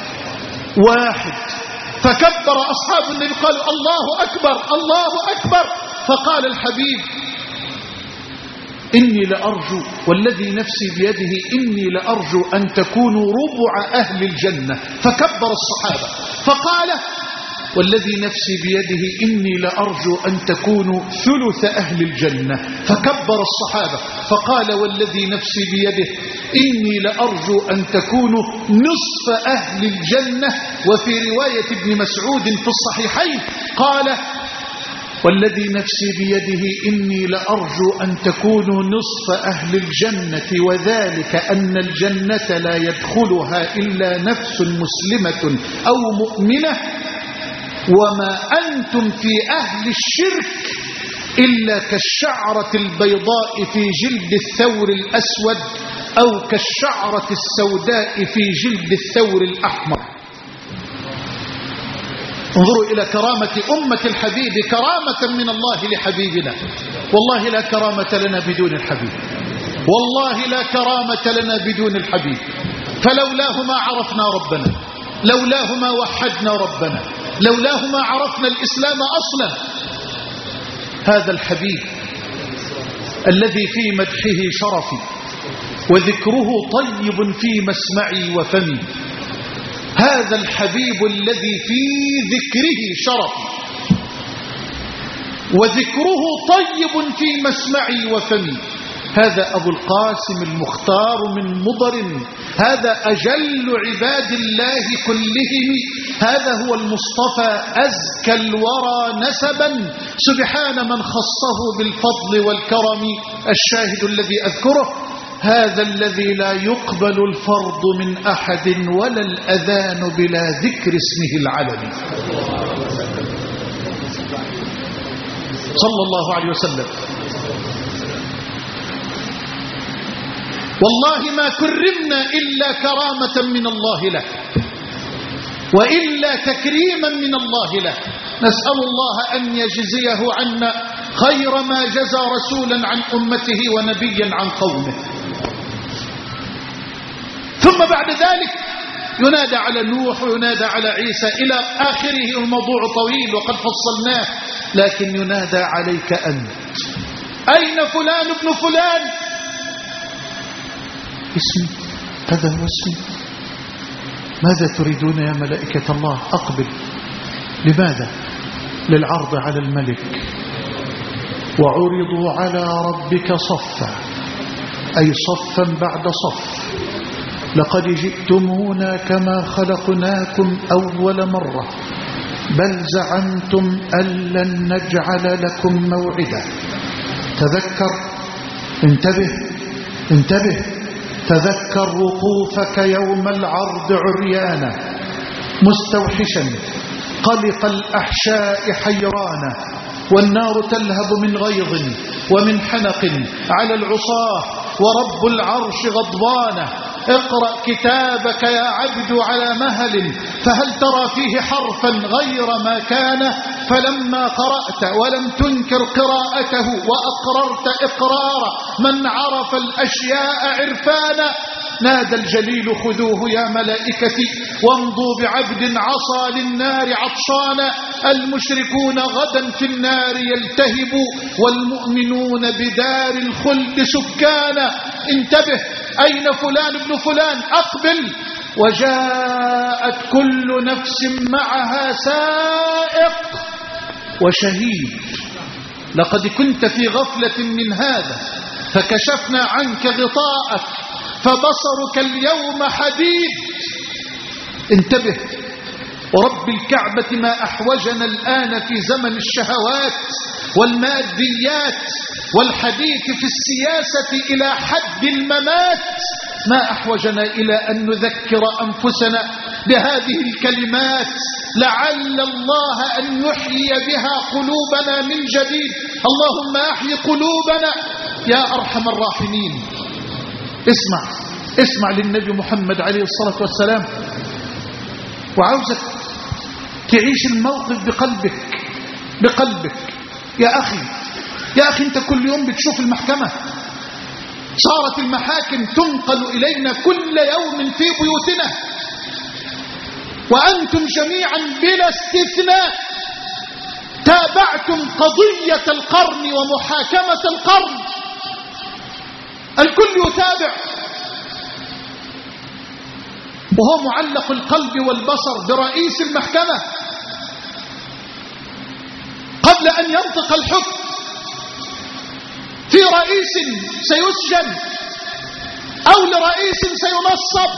فكبر أصحاب النبي قالوا: الله أكبر، الله أكبر. فقال الحبيب: إني لأرجو والذي نفسي بيده، إني لأرجو أن تكونوا ربع أهل الجنة. فكبر الصحابة فقال: والذي نفسي بيده إني لأرجو أن تكونوا ثلث أهل الجنة. فكبر الصحابة فقال: والذي نفسي بيده إني لأرجو أن تكونوا نصف أهل الجنة. وفي رواية ابن مسعود في الصحيحين قال: والذي نفسي بيده إني لأرجو أن تكونوا نصف أهل الجنة، وذلك أن الجنة لا يدخلها إلا نفس مسلمة أو مؤمنة، وما أنتم في أهل الشرك إلا كالشعرة البيضاء في جلد الثور الأسود أو كالشعرة السوداء في جلد الثور الأحمر. انظروا إلى كرامة أمة الحبيب، كرامة من الله لحبيبنا. والله لا كرامة لنا بدون الحبيب، والله لا كرامة لنا بدون الحبيب. فلولاه ما عرفنا ربنا، لولاه ما وحدنا ربنا، لولاه ما عرفنا الإسلام أصلا. هذا الحبيب الذي في مدحه شرفي وذكره طيب في مسمعي وفمي، هذا الحبيب الذي في ذكره شرفي وذكره طيب في مسمعي وفمي، هذا أبو القاسم المختار من مضر، هذا أجل عباد الله كلهم، هذا هو المصطفى أزكى الورى نسبا، سبحان من خصه بالفضل والكرم. الشاهد الذي أذكره هذا الذي لا يقبل الفرض من أحد ولا الأذان بلا ذكر اسمه العلمي صلى الله عليه وسلم. والله ما كرمنا إلا كرامة من الله له وإلا تكريما من الله له. نسأل الله أن يجزيه عنا خير ما جزى رسولا عن أمته ونبيا عن قومه. ثم بعد ذلك ينادى على نوح وينادى على عيسى إلى آخره. الموضوع طويل وقد فصلناه، لكن ينادى عليك أنت. أين فلان ابن فلان؟ اسمي، هذا هو اسمي. ماذا تريدون يا ملائكة الله؟ أقبل. لماذا؟ للعرض على الملك. وعرضوا على ربك صفا، أي صفا بعد صف. لقد جئتمونا كما خلقناكم أول مرة، بل زعمتم أن لن نجعل لكم موعدا. تذكر، انتبه انتبه، تذكر وقوفك يوم العرض عريانا مستوحشا قلق الأحشاء حيرانا، والنار تلهب من غيظ ومن حنق على العصاة ورب العرش غضبانه. اقرأ كتابك يا عبد على مهل، فهل ترى فيه حرفا غير ما كان؟ فلما قرأت ولم تنكر قراءته وأقررت إقرار من عرف الأشياء عرفانا، نادى الجليل خذوه يا ملائكتي وامضوا بعبد عصى للنار عطشانا. المشركون غدا في النار يلتهبوا والمؤمنون بدار الخلد سكانا. انتبه، أين فلان ابن فلان؟ أقبل. وجاءت كل نفس معها سائق وشهيد. لقد كنت في غفلة من هذا فكشفنا عنك غطاءك فبصرك اليوم حديد. انتبه، ورب الكعبة ما أحوجنا الآن في زمن الشهوات والماديات والحديث في السياسة إلى حد الممات، ما أحوجنا إلى أن نذكر أنفسنا بهذه الكلمات لعل الله أن يحيي بها قلوبنا من جديد. اللهم أحيي قلوبنا يا أرحم الراحمين. اسمع للنبي محمد عليه الصلاة والسلام، وعاوزك تعيش الموقف بقلبك. يا أخي أنت كل يوم بتشوف المحكمة، صارت المحاكم تنقل إلينا كل يوم في بيوتنا، وأنتم جميعا بلا استثناء تابعتم قضية القرن ومحاكمة القرن. الكل يتابع، وهو معلق القلب والبصر برئيس المحكمة قبل أن ينطق الحكم، في رئيس سيسجن أو لرئيس سينصب.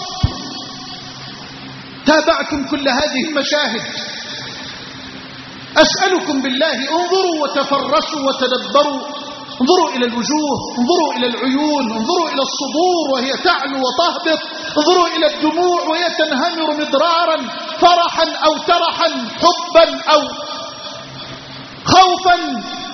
تابعتم كل هذه المشاهد. أسألكم بالله انظروا وتفرسوا وتدبروا، انظروا إلى الوجوه، انظروا إلى العيون، انظروا إلى الصدور وهي تعلو وتهبط، انظروا إلى الدموع وهي تنهمر مدرارا فرحا أو ترحا، حبا أو خوفا.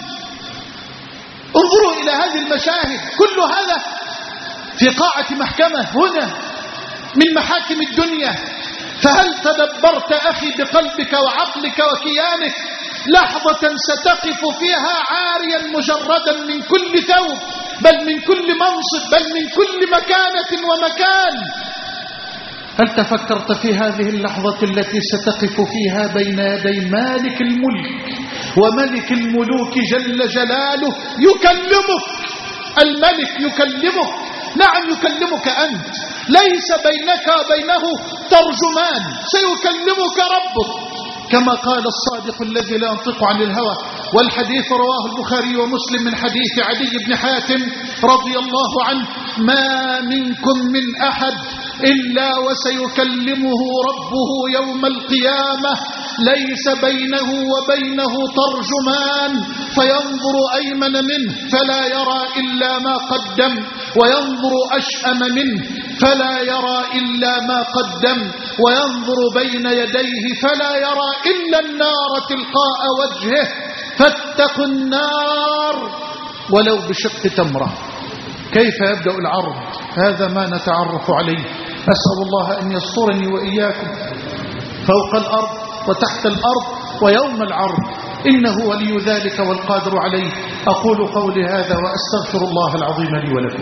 انظروا إلى هذه المشاهد، كل هذا في قاعة محكمة هنا من محاكم الدنيا. فهل تدبرت أخي بقلبك وعقلك وكيانك لحظة ستقف فيها عاريا مجردا من كل ثوب، بل من كل منصب، بل من كل مكانة ومكان؟ هل تفكرت في هذه اللحظة التي ستقف فيها بين يدي مالك الملك وملك الملوك جل جلاله يكلمك؟ الملك يكلمك، نعم يكلمك أنت، ليس بينك وبينه ترجمان، سيكلمك ربك كما قال الصادق الذي لا ينطق عن الهوى. والحديث رواه البخاري ومسلم من حديث عدي بن حاتم رضي الله عنه: ما منكم من أحد إلا وسيكلمه ربه يوم القيامة، ليس بينه وبينه ترجمان، فينظر أيمن منه فلا يرى إلا ما قدم، وينظر أشأم منه فلا يرى إلا ما قدم، وينظر بين يديه فلا يرى إلا النار تلقاء وجهه، فاتقوا النار ولو بشق تمرة. كيف يبدأ العرض؟ هذا ما نتعرف عليه. أسأل الله أن يسترني وإياكم فوق الأرض وتحت الأرض ويوم العرض، إنه ولي ذلك والقادر عليه. أقول قولي هذا وأستغفر الله العظيم لي ولكم.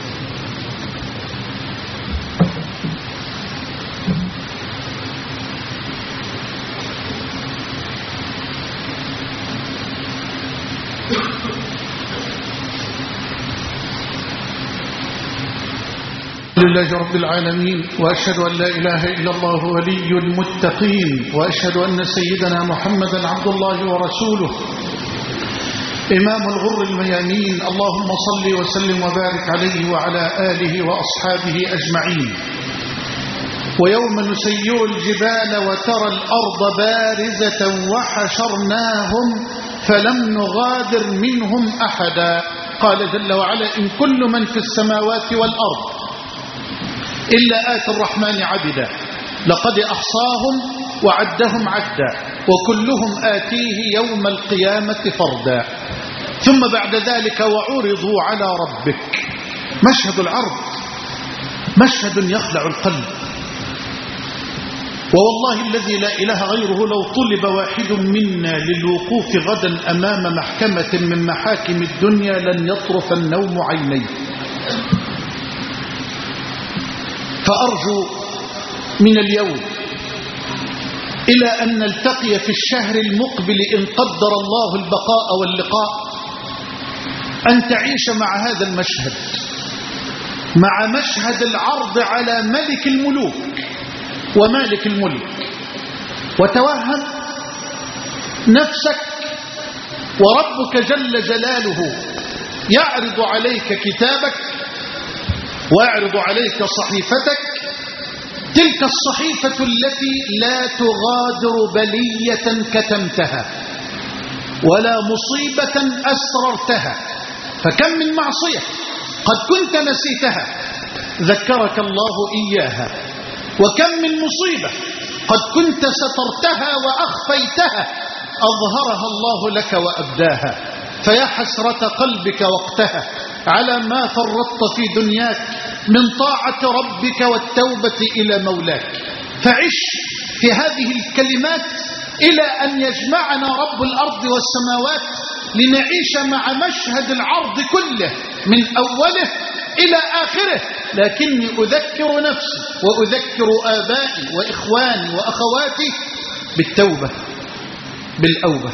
لله رب العالمين، وأشهد أن لا إله إلا الله ولي المتقين، وأشهد أن سيدنا محمدا عبد الله ورسوله إمام الغر الميامين. اللهم صل وسلم وبارك عليه وعلى آله وأصحابه أجمعين. ويوم نسير الجبال وترى الأرض بارزة وحشرناهم فلم نغادر منهم أحدا. قال جل وعلا: إن كل من في السماوات والأرض إلا آتي الرحمن عبدا، لقد أحصاهم وعدهم عدا، وكلهم آتيه يوم القيامة فردا. ثم بعد ذلك: وعرضوا على ربك. مشهد العرض مشهد يخلع القلب، ووالله الذي لا إله غيره لو طلب واحد منا للوقوف غدا أمام محكمة من محاكم الدنيا لن يطرف النوم عينيه. فأرجو من اليوم إلى أن نلتقي في الشهر المقبل إن قدر الله البقاء واللقاء، أن تعيش مع هذا المشهد، مع مشهد العرض على ملك الملوك ومالك الملك، وتوهم نفسك وربك جل جلاله يعرض عليك كتابك ويعرض عليك صحيفتك، تلك الصحيفة التي لا تغادر بلية كتمتها ولا مصيبة أسررتها. فكم من معصية قد كنت نسيتها ذكرك الله إياها، وكم من مصيبة قد كنت سترتها وأخفيتها أظهرها الله لك وأبداها. فيا حسرة قلبك وقتها على ما فرطت في دنياك من طاعة ربك والتوبة إلى مولاك. فعش في هذه الكلمات إلى أن يجمعنا رب الأرض والسماوات لنعيش مع مشهد العرض كله من أوله إلى آخره. لكني أذكر نفسي وأذكر آبائي وإخواني وأخواتي بالتوبة بالأوبة.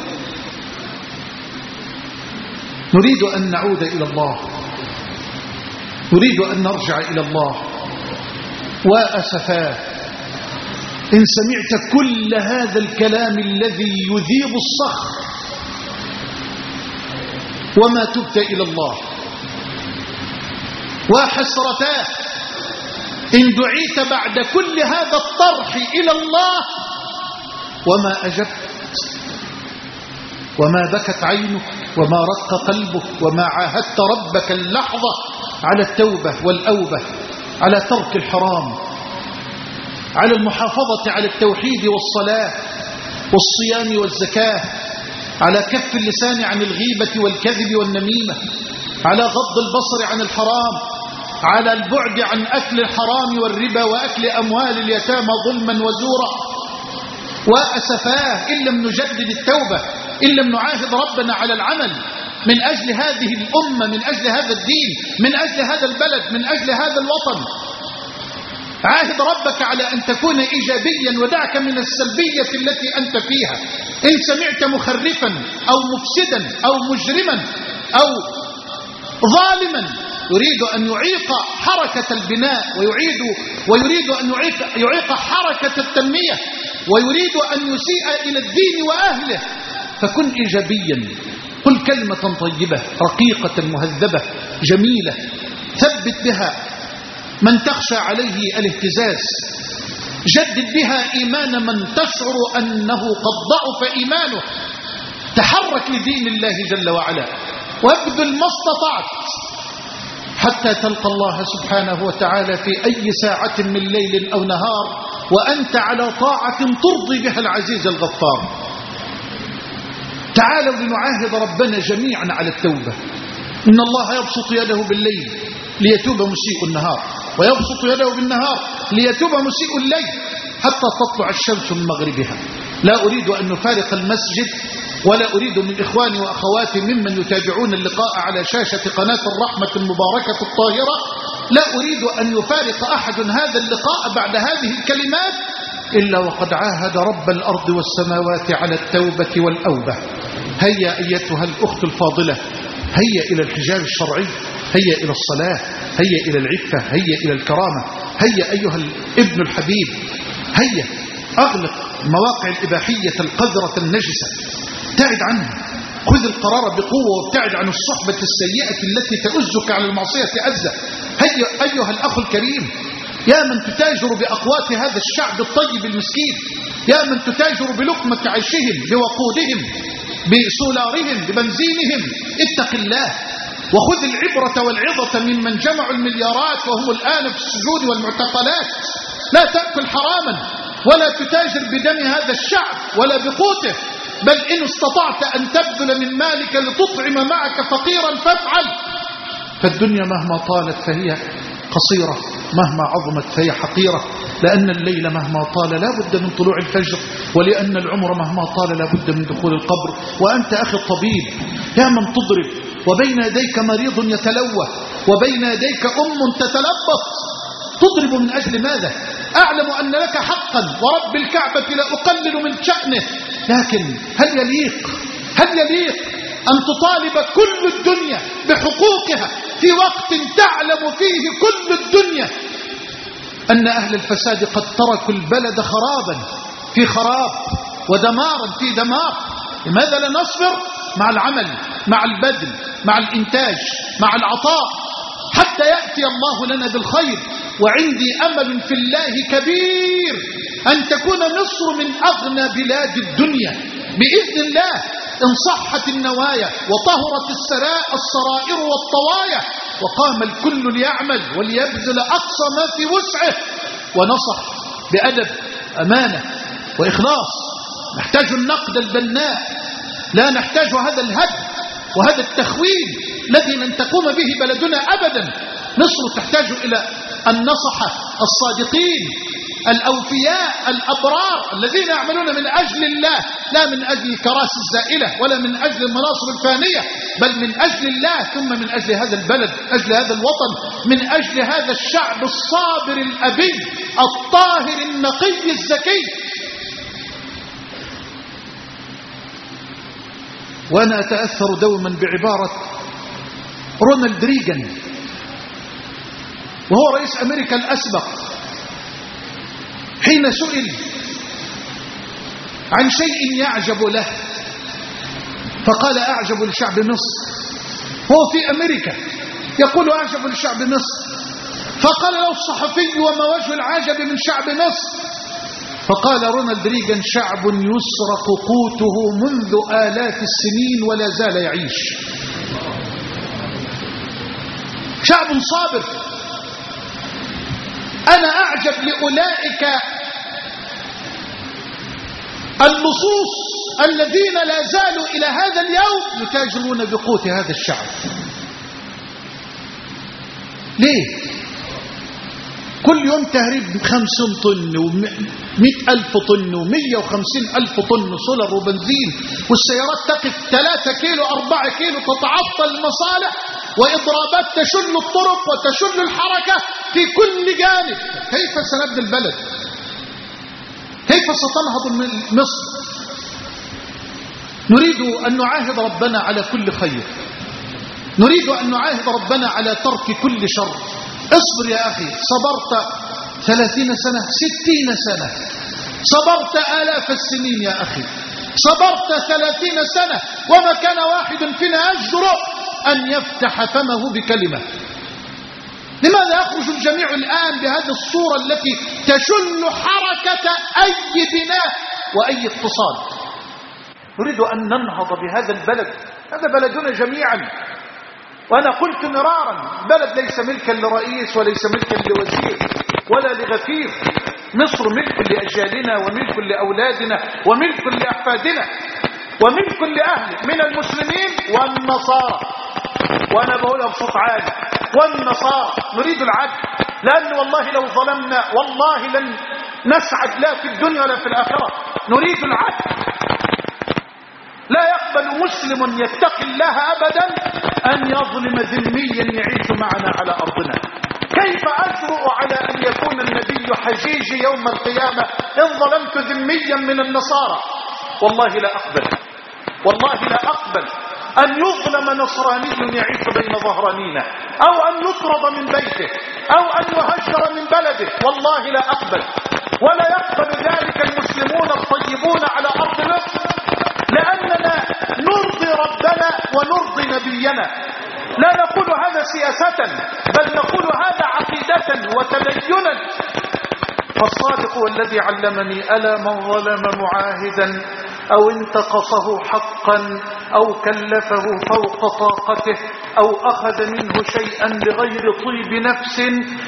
نريد أن نعود إلى الله، نريد أن نرجع إلى الله. وأسفاه إن سمعت كل هذا الكلام الذي يذيب الصخر وما تبت إلى الله. وحسرتاه إن دعيت بعد كل هذا الطرح إلى الله وما أجبت، وما بكت عينك، وما رق قلبك، وما عاهدت ربك اللحظة على التوبة والأوبة، على ترك الحرام، على المحافظة على التوحيد والصلاة والصيام والزكاة، على كف اللسان عن الغيبة والكذب والنميمة، على غض البصر عن الحرام، على البعد عن أكل الحرام والربا وأكل أموال اليتامى ظلما وزورا. وأسفاه إن لم نجدد التوبة، إن لم نعاهد ربنا على العمل من أجل هذه الأمة، من أجل هذا الدين، من أجل هذا البلد، من أجل هذا الوطن. عاهد ربك على أن تكون إيجابيا ودعك من السلبية التي أنت فيها. إن سمعت مخرفا أو مفسدا أو مجرما أو ظالما يريد أن يعيق حركة البناء ويريد أن يعيق حركة التنمية ويريد أن يسيء إلى الدين وأهله، فكن إيجابيا، قل كلمة طيبة رقيقة مهذبة جميلة ثبت بها من تخشى عليه الاهتزاز، جدد بها إيمان من تشعر أنه قد ضعف إيمانه، تحرك لدين الله جل وعلا وابذل ما استطعت حتى تلقى الله سبحانه وتعالى في أي ساعة من ليل أو نهار وأنت على طاعة ترضي بها العزيز الغفار. تعالوا لنعاهد ربنا جميعا على التوبة. إن الله يبسط يده بالليل ليتوب مسيء النهار، ويبسط يده بالنهار ليتوب مسيء الليل حتى تطلع الشمس من مغربها. لا أريد أن نفارق المسجد، ولا أريد من إخواني وأخواتي ممن يتابعون اللقاء على شاشة قناة الرحمة المباركة الطاهرة، لا أريد أن يفارق أحد هذا اللقاء بعد هذه الكلمات إلا وقد عاهد رب الأرض والسماوات على التوبة والأوبة. هيا أيتها الأخت الفاضلة، هيا إلى الحجاب الشرعي، هيا إلى الصلاة، هيا إلى العفة، هيا إلى الكرامة، هيا أيها الابن الحبيب، هيا أغلق مواقع الإباحية القذرة النجسة، ابتعد عنها، خذ القرار بقوة وابتعد عن الصحبة السيئة التي تؤزك على المعصية أزة. هيا أيها الأخ الكريم، يا من تتاجر بأقوات هذا الشعب الطيب المسكين، يا من تتاجر بلقمة عيشهم، بوقودهم، بسولارهم، ببنزينهم، اتق الله وخذ العبرة والعظة ممن جمعوا المليارات وهم الآن في السجون والمعتقلات. لا تأكل حراما ولا تتاجر بدم هذا الشعب ولا بقوته، بل إن استطعت أن تبذل من مالك لتطعم معك فقيرا فافعل. فالدنيا مهما طالت فهي قصيرة، مهما عظمت فهي حقيرة، لأن الليل مهما طال لا بد من طلوع الفجر، ولأن العمر مهما طال لا بد من دخول القبر. وأنت أخي الطبيب يا من تضرب وبين يديك مريض يتلوى وبين يديك تتلبط، تضرب من أجل ماذا؟ أعلم أن لك حقا ورب الكعبة لا أقلل من شأنه، لكن هل يليق أن تطالب كل الدنيا بحقوقها في وقت تعلم فيه كل الدنيا أن أهل الفساد قد تركوا البلد خرابا في خراب ودمارا في دمار؟ لماذا لا نصبر مع العمل، مع البذل، مع الإنتاج، مع العطاء حتى يأتي الله لنا بالخير؟ وعندي أمل في الله كبير أن تكون مصر من أغنى بلاد الدنيا بإذن الله، إن صحت النوايا وطهرت السرائر والطوايا وقام الكل ليعمل وليبذل أقصى ما في وسعه ونصح بأدب أمانة وإخلاص. نحتاج النقد البناء، لا نحتاج هذا الهدم وهذا التخوين الذي لن تقوم به بلدنا أبدا. مصر تحتاج إلى النصحة الصادقين الأوفياء الأبرار الذين يعملون من أجل الله، لا من أجل الكراسي الزائلة ولا من أجل المناصب الفانية، بل من أجل الله، ثم من أجل هذا البلد، أجل هذا الوطن، من أجل هذا الشعب الصابر الأبي الطاهر النقي الزكي. وأنا أتأثر دوما بعبارة رونالد ريغان وهو رئيس أمريكا الأسبق، حين سئل عن شيء يعجب له فقال أعجب لشعب مصر، هو في أمريكا يقول أعجب لشعب مصر، فقال له الصحفي وما وجه العجب من شعب مصر؟ فقال رونالد ريغان شعب يسرق قوته منذ آلاف السنين ولا زال يعيش، شعب صابر. أنا أعجب لأولئك اللصوص الذين لا زالوا إلى هذا اليوم يتاجرون بقوت هذا الشعب. ليه؟ كل يوم تهريب 50 طن و100,000 طن و150,000 طن سولر وبنزين، والسيارات تقف 3 كيلو 4 كيلو، تتعطل المصالح وإضرابات تشل الطرق وتشل الحركة في كل جانب. كيف سنبني البلد؟ كيف ستنهض مصر؟ نريد أن نعاهد ربنا على كل خير، نريد أن نعاهد ربنا على ترك كل شر. اصبر يا أخي، صبرت 30 سنة 60 سنة، صبرت آلاف السنين يا أخي، صبرت 30 سنة وما كان واحد فينا يجرؤ أن يفتح فمه بكلمة. لماذا يخرج الجميع الآن بهذه الصورة التي تشل حركة أي بناء وأي اقتصاد؟ نريد أن ننهض بهذا البلد، هذا بلدنا جميعا. وأنا قلت مرارا، بلد ليس ملكا لرئيس وليس ملكا لوزير ولا لغفير. مصر ملك لأجيالنا وملك لأولادنا وملك لأحفادنا وملك لأهله من المسلمين والنصارى. وأنا بقولها بصوت عالي، والنصارى. نريد العدل، لأن والله لو ظلمنا والله لن نسعد لا في الدنيا ولا في الآخرة. نريد العدل. لا يقبل مسلم يتقي الله أبدا أن يظلم ذميا يعيش معنا على أرضنا. كيف أجرؤ على أن يكون النبي حجيجي يوم القيامة إن ظلمت ذميا من النصارى؟ والله لا أقبل، والله لا أقبل أن يظلم نصراني يعيش بين ظهرانينا، أو أن يطرد من بيته، أو أن يهجر من بلده. والله لا أقبل، ولا يقبل ذلك المسلمون الطيبون على أرض مصر، لأننا نرضي ربنا ونرضي نبينا. لا نقول هذا سياسة، بل نقول هذا عقيدة وتدينا. فالصادق هو الذي علمني: ألا من ظلم معاهدا أو انتقصه حقا أو كلفه فوق طاقته أو أخذ منه شيئا بغير طيب نفس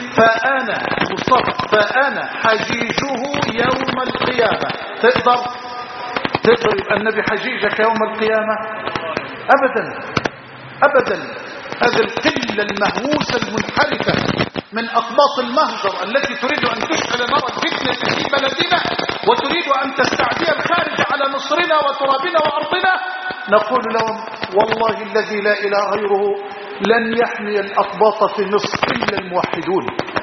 فأنا حجيجه يوم القيامة. تقدر يبقى النبي حجيجك يوم القيامة؟ أبدا أبدا. هذه القلة المهووسة المنحرفة من أقباط المهجر التي تريد أن تشعل نار الفتنة في بلدنا وتريد أن تستعدي الخارج على مصرنا وترابنا وأرضنا، نقول لهم: والله الذي لا إله غيره لن يحمي الأقباط في مصر إلا الموحدون،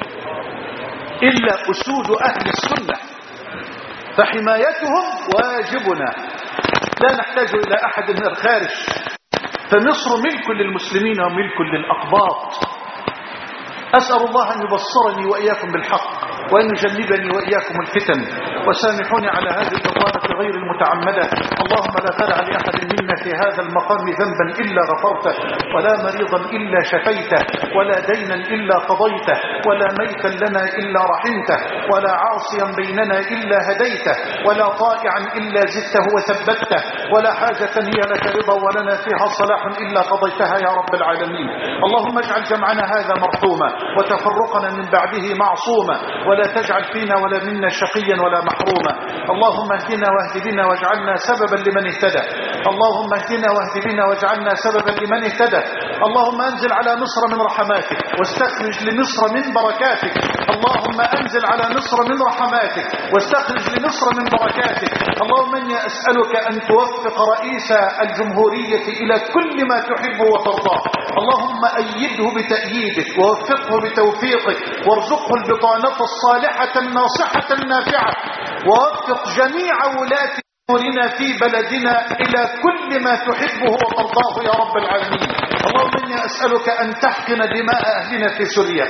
إلا أسود أهل السنة، فحمايتهم واجبنا، لا نحتاج إلى أحد من الخارج. فمصر ملك للمسلمين وملك للأقباط. أسأل الله أن يبصرني وإياكم بالحق وأن يجنبني وإياكم الفتن. وسامحوني على هذه الإطالة غير المتعمدة. اللهم لا تدع لأحد منا في هذا المقام ذنبا إلا غفرته، ولا مريضا إلا شفيته، ولا دينا إلا قضيته، ولا ميتا لنا إلا رحمته، ولا عاصيا بيننا إلا هديته، ولا طائعا إلا زدته وثبته، ولا حاجة هي لك رضا ولنا فيها صلاح إلا قضيتها يا رب العالمين. اللهم اجعل جمعنا هذا مرحوما وتفرقنا من بعده معصوما، ولا تجعل فينا ولا منا شقيا ولا محروما. اللهم اهدنا واهد بنا واجعلنا سببا لمن اهتدى. اللهم اهدنا واهد بنا واجعلنا سببا لمن اهتدى. اللهم انزل على مصر من رحماتك واستخرج لمصر من بركاتك. اللهم انزل على مصر من رحماتك واستخرج لمصر من بركاتك. اللهم اني اسألك ان توفق رئيس الجمهورية الى كل ما تحب وترضاه. اللهم ايده بتأييدك ووفقه بتوفيقك وارزقه البطانة الصالحة الناصحة النافعة، ووفق جميع ولاة أمورنا في بلدنا إلى كل ما تحبه وترضاه يا رب العالمين. اللهم إني أسألك أن تحقن دماء أهلنا في سوريا.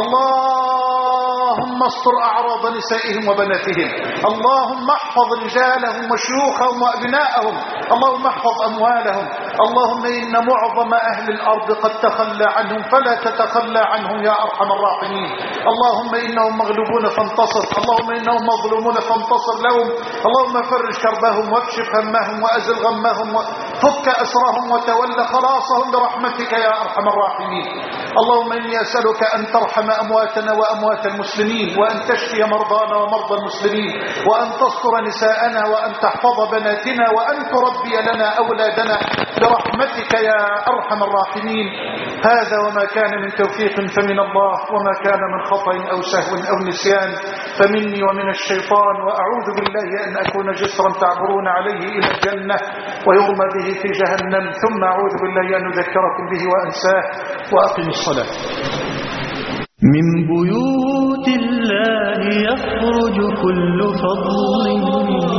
اللهم استر أعراض نسائهم وبناتهم. اللهم احفظ رجالهم وشيوخهم وأبنائهم. اللهم احفظ أموالهم. اللهم إن معظم أهل الأرض قد تخلى عنهم فلا تتخلى عنهم يا أرحم الراحمين. اللهم إنهم مغلوبون فانتصر. اللهم إنهم مظلومون فانتصر لهم. اللهم فرج كربهم واكشف همهم وأزل غمهم وفك أسرهم وتول خلاصهم برحمتك يا أرحم الراحمين. اللهم إني أسألك أن ترحم أمواتنا وأموات المسلمين، وأن تشفي مرضانا ومرضى المسلمين، وأن تستر نساءنا، وأن تحفظ بناتنا، وأن تربي لنا أولادنا برحمتك يا أرحم الراحمين. هذا وما كان من توفيق فمن الله، وما كان من خطأ أو سهو أو نسيان فمني ومن الشيطان. وأعوذ بالله أن أكون جسرا تعبرون عليه إلى الجنة ويرمى به في جهنم، ثم أعوذ بالله أن أذكركم به وأنساه. وأقم الصلاة. من بيوت الله يخرج كل فضل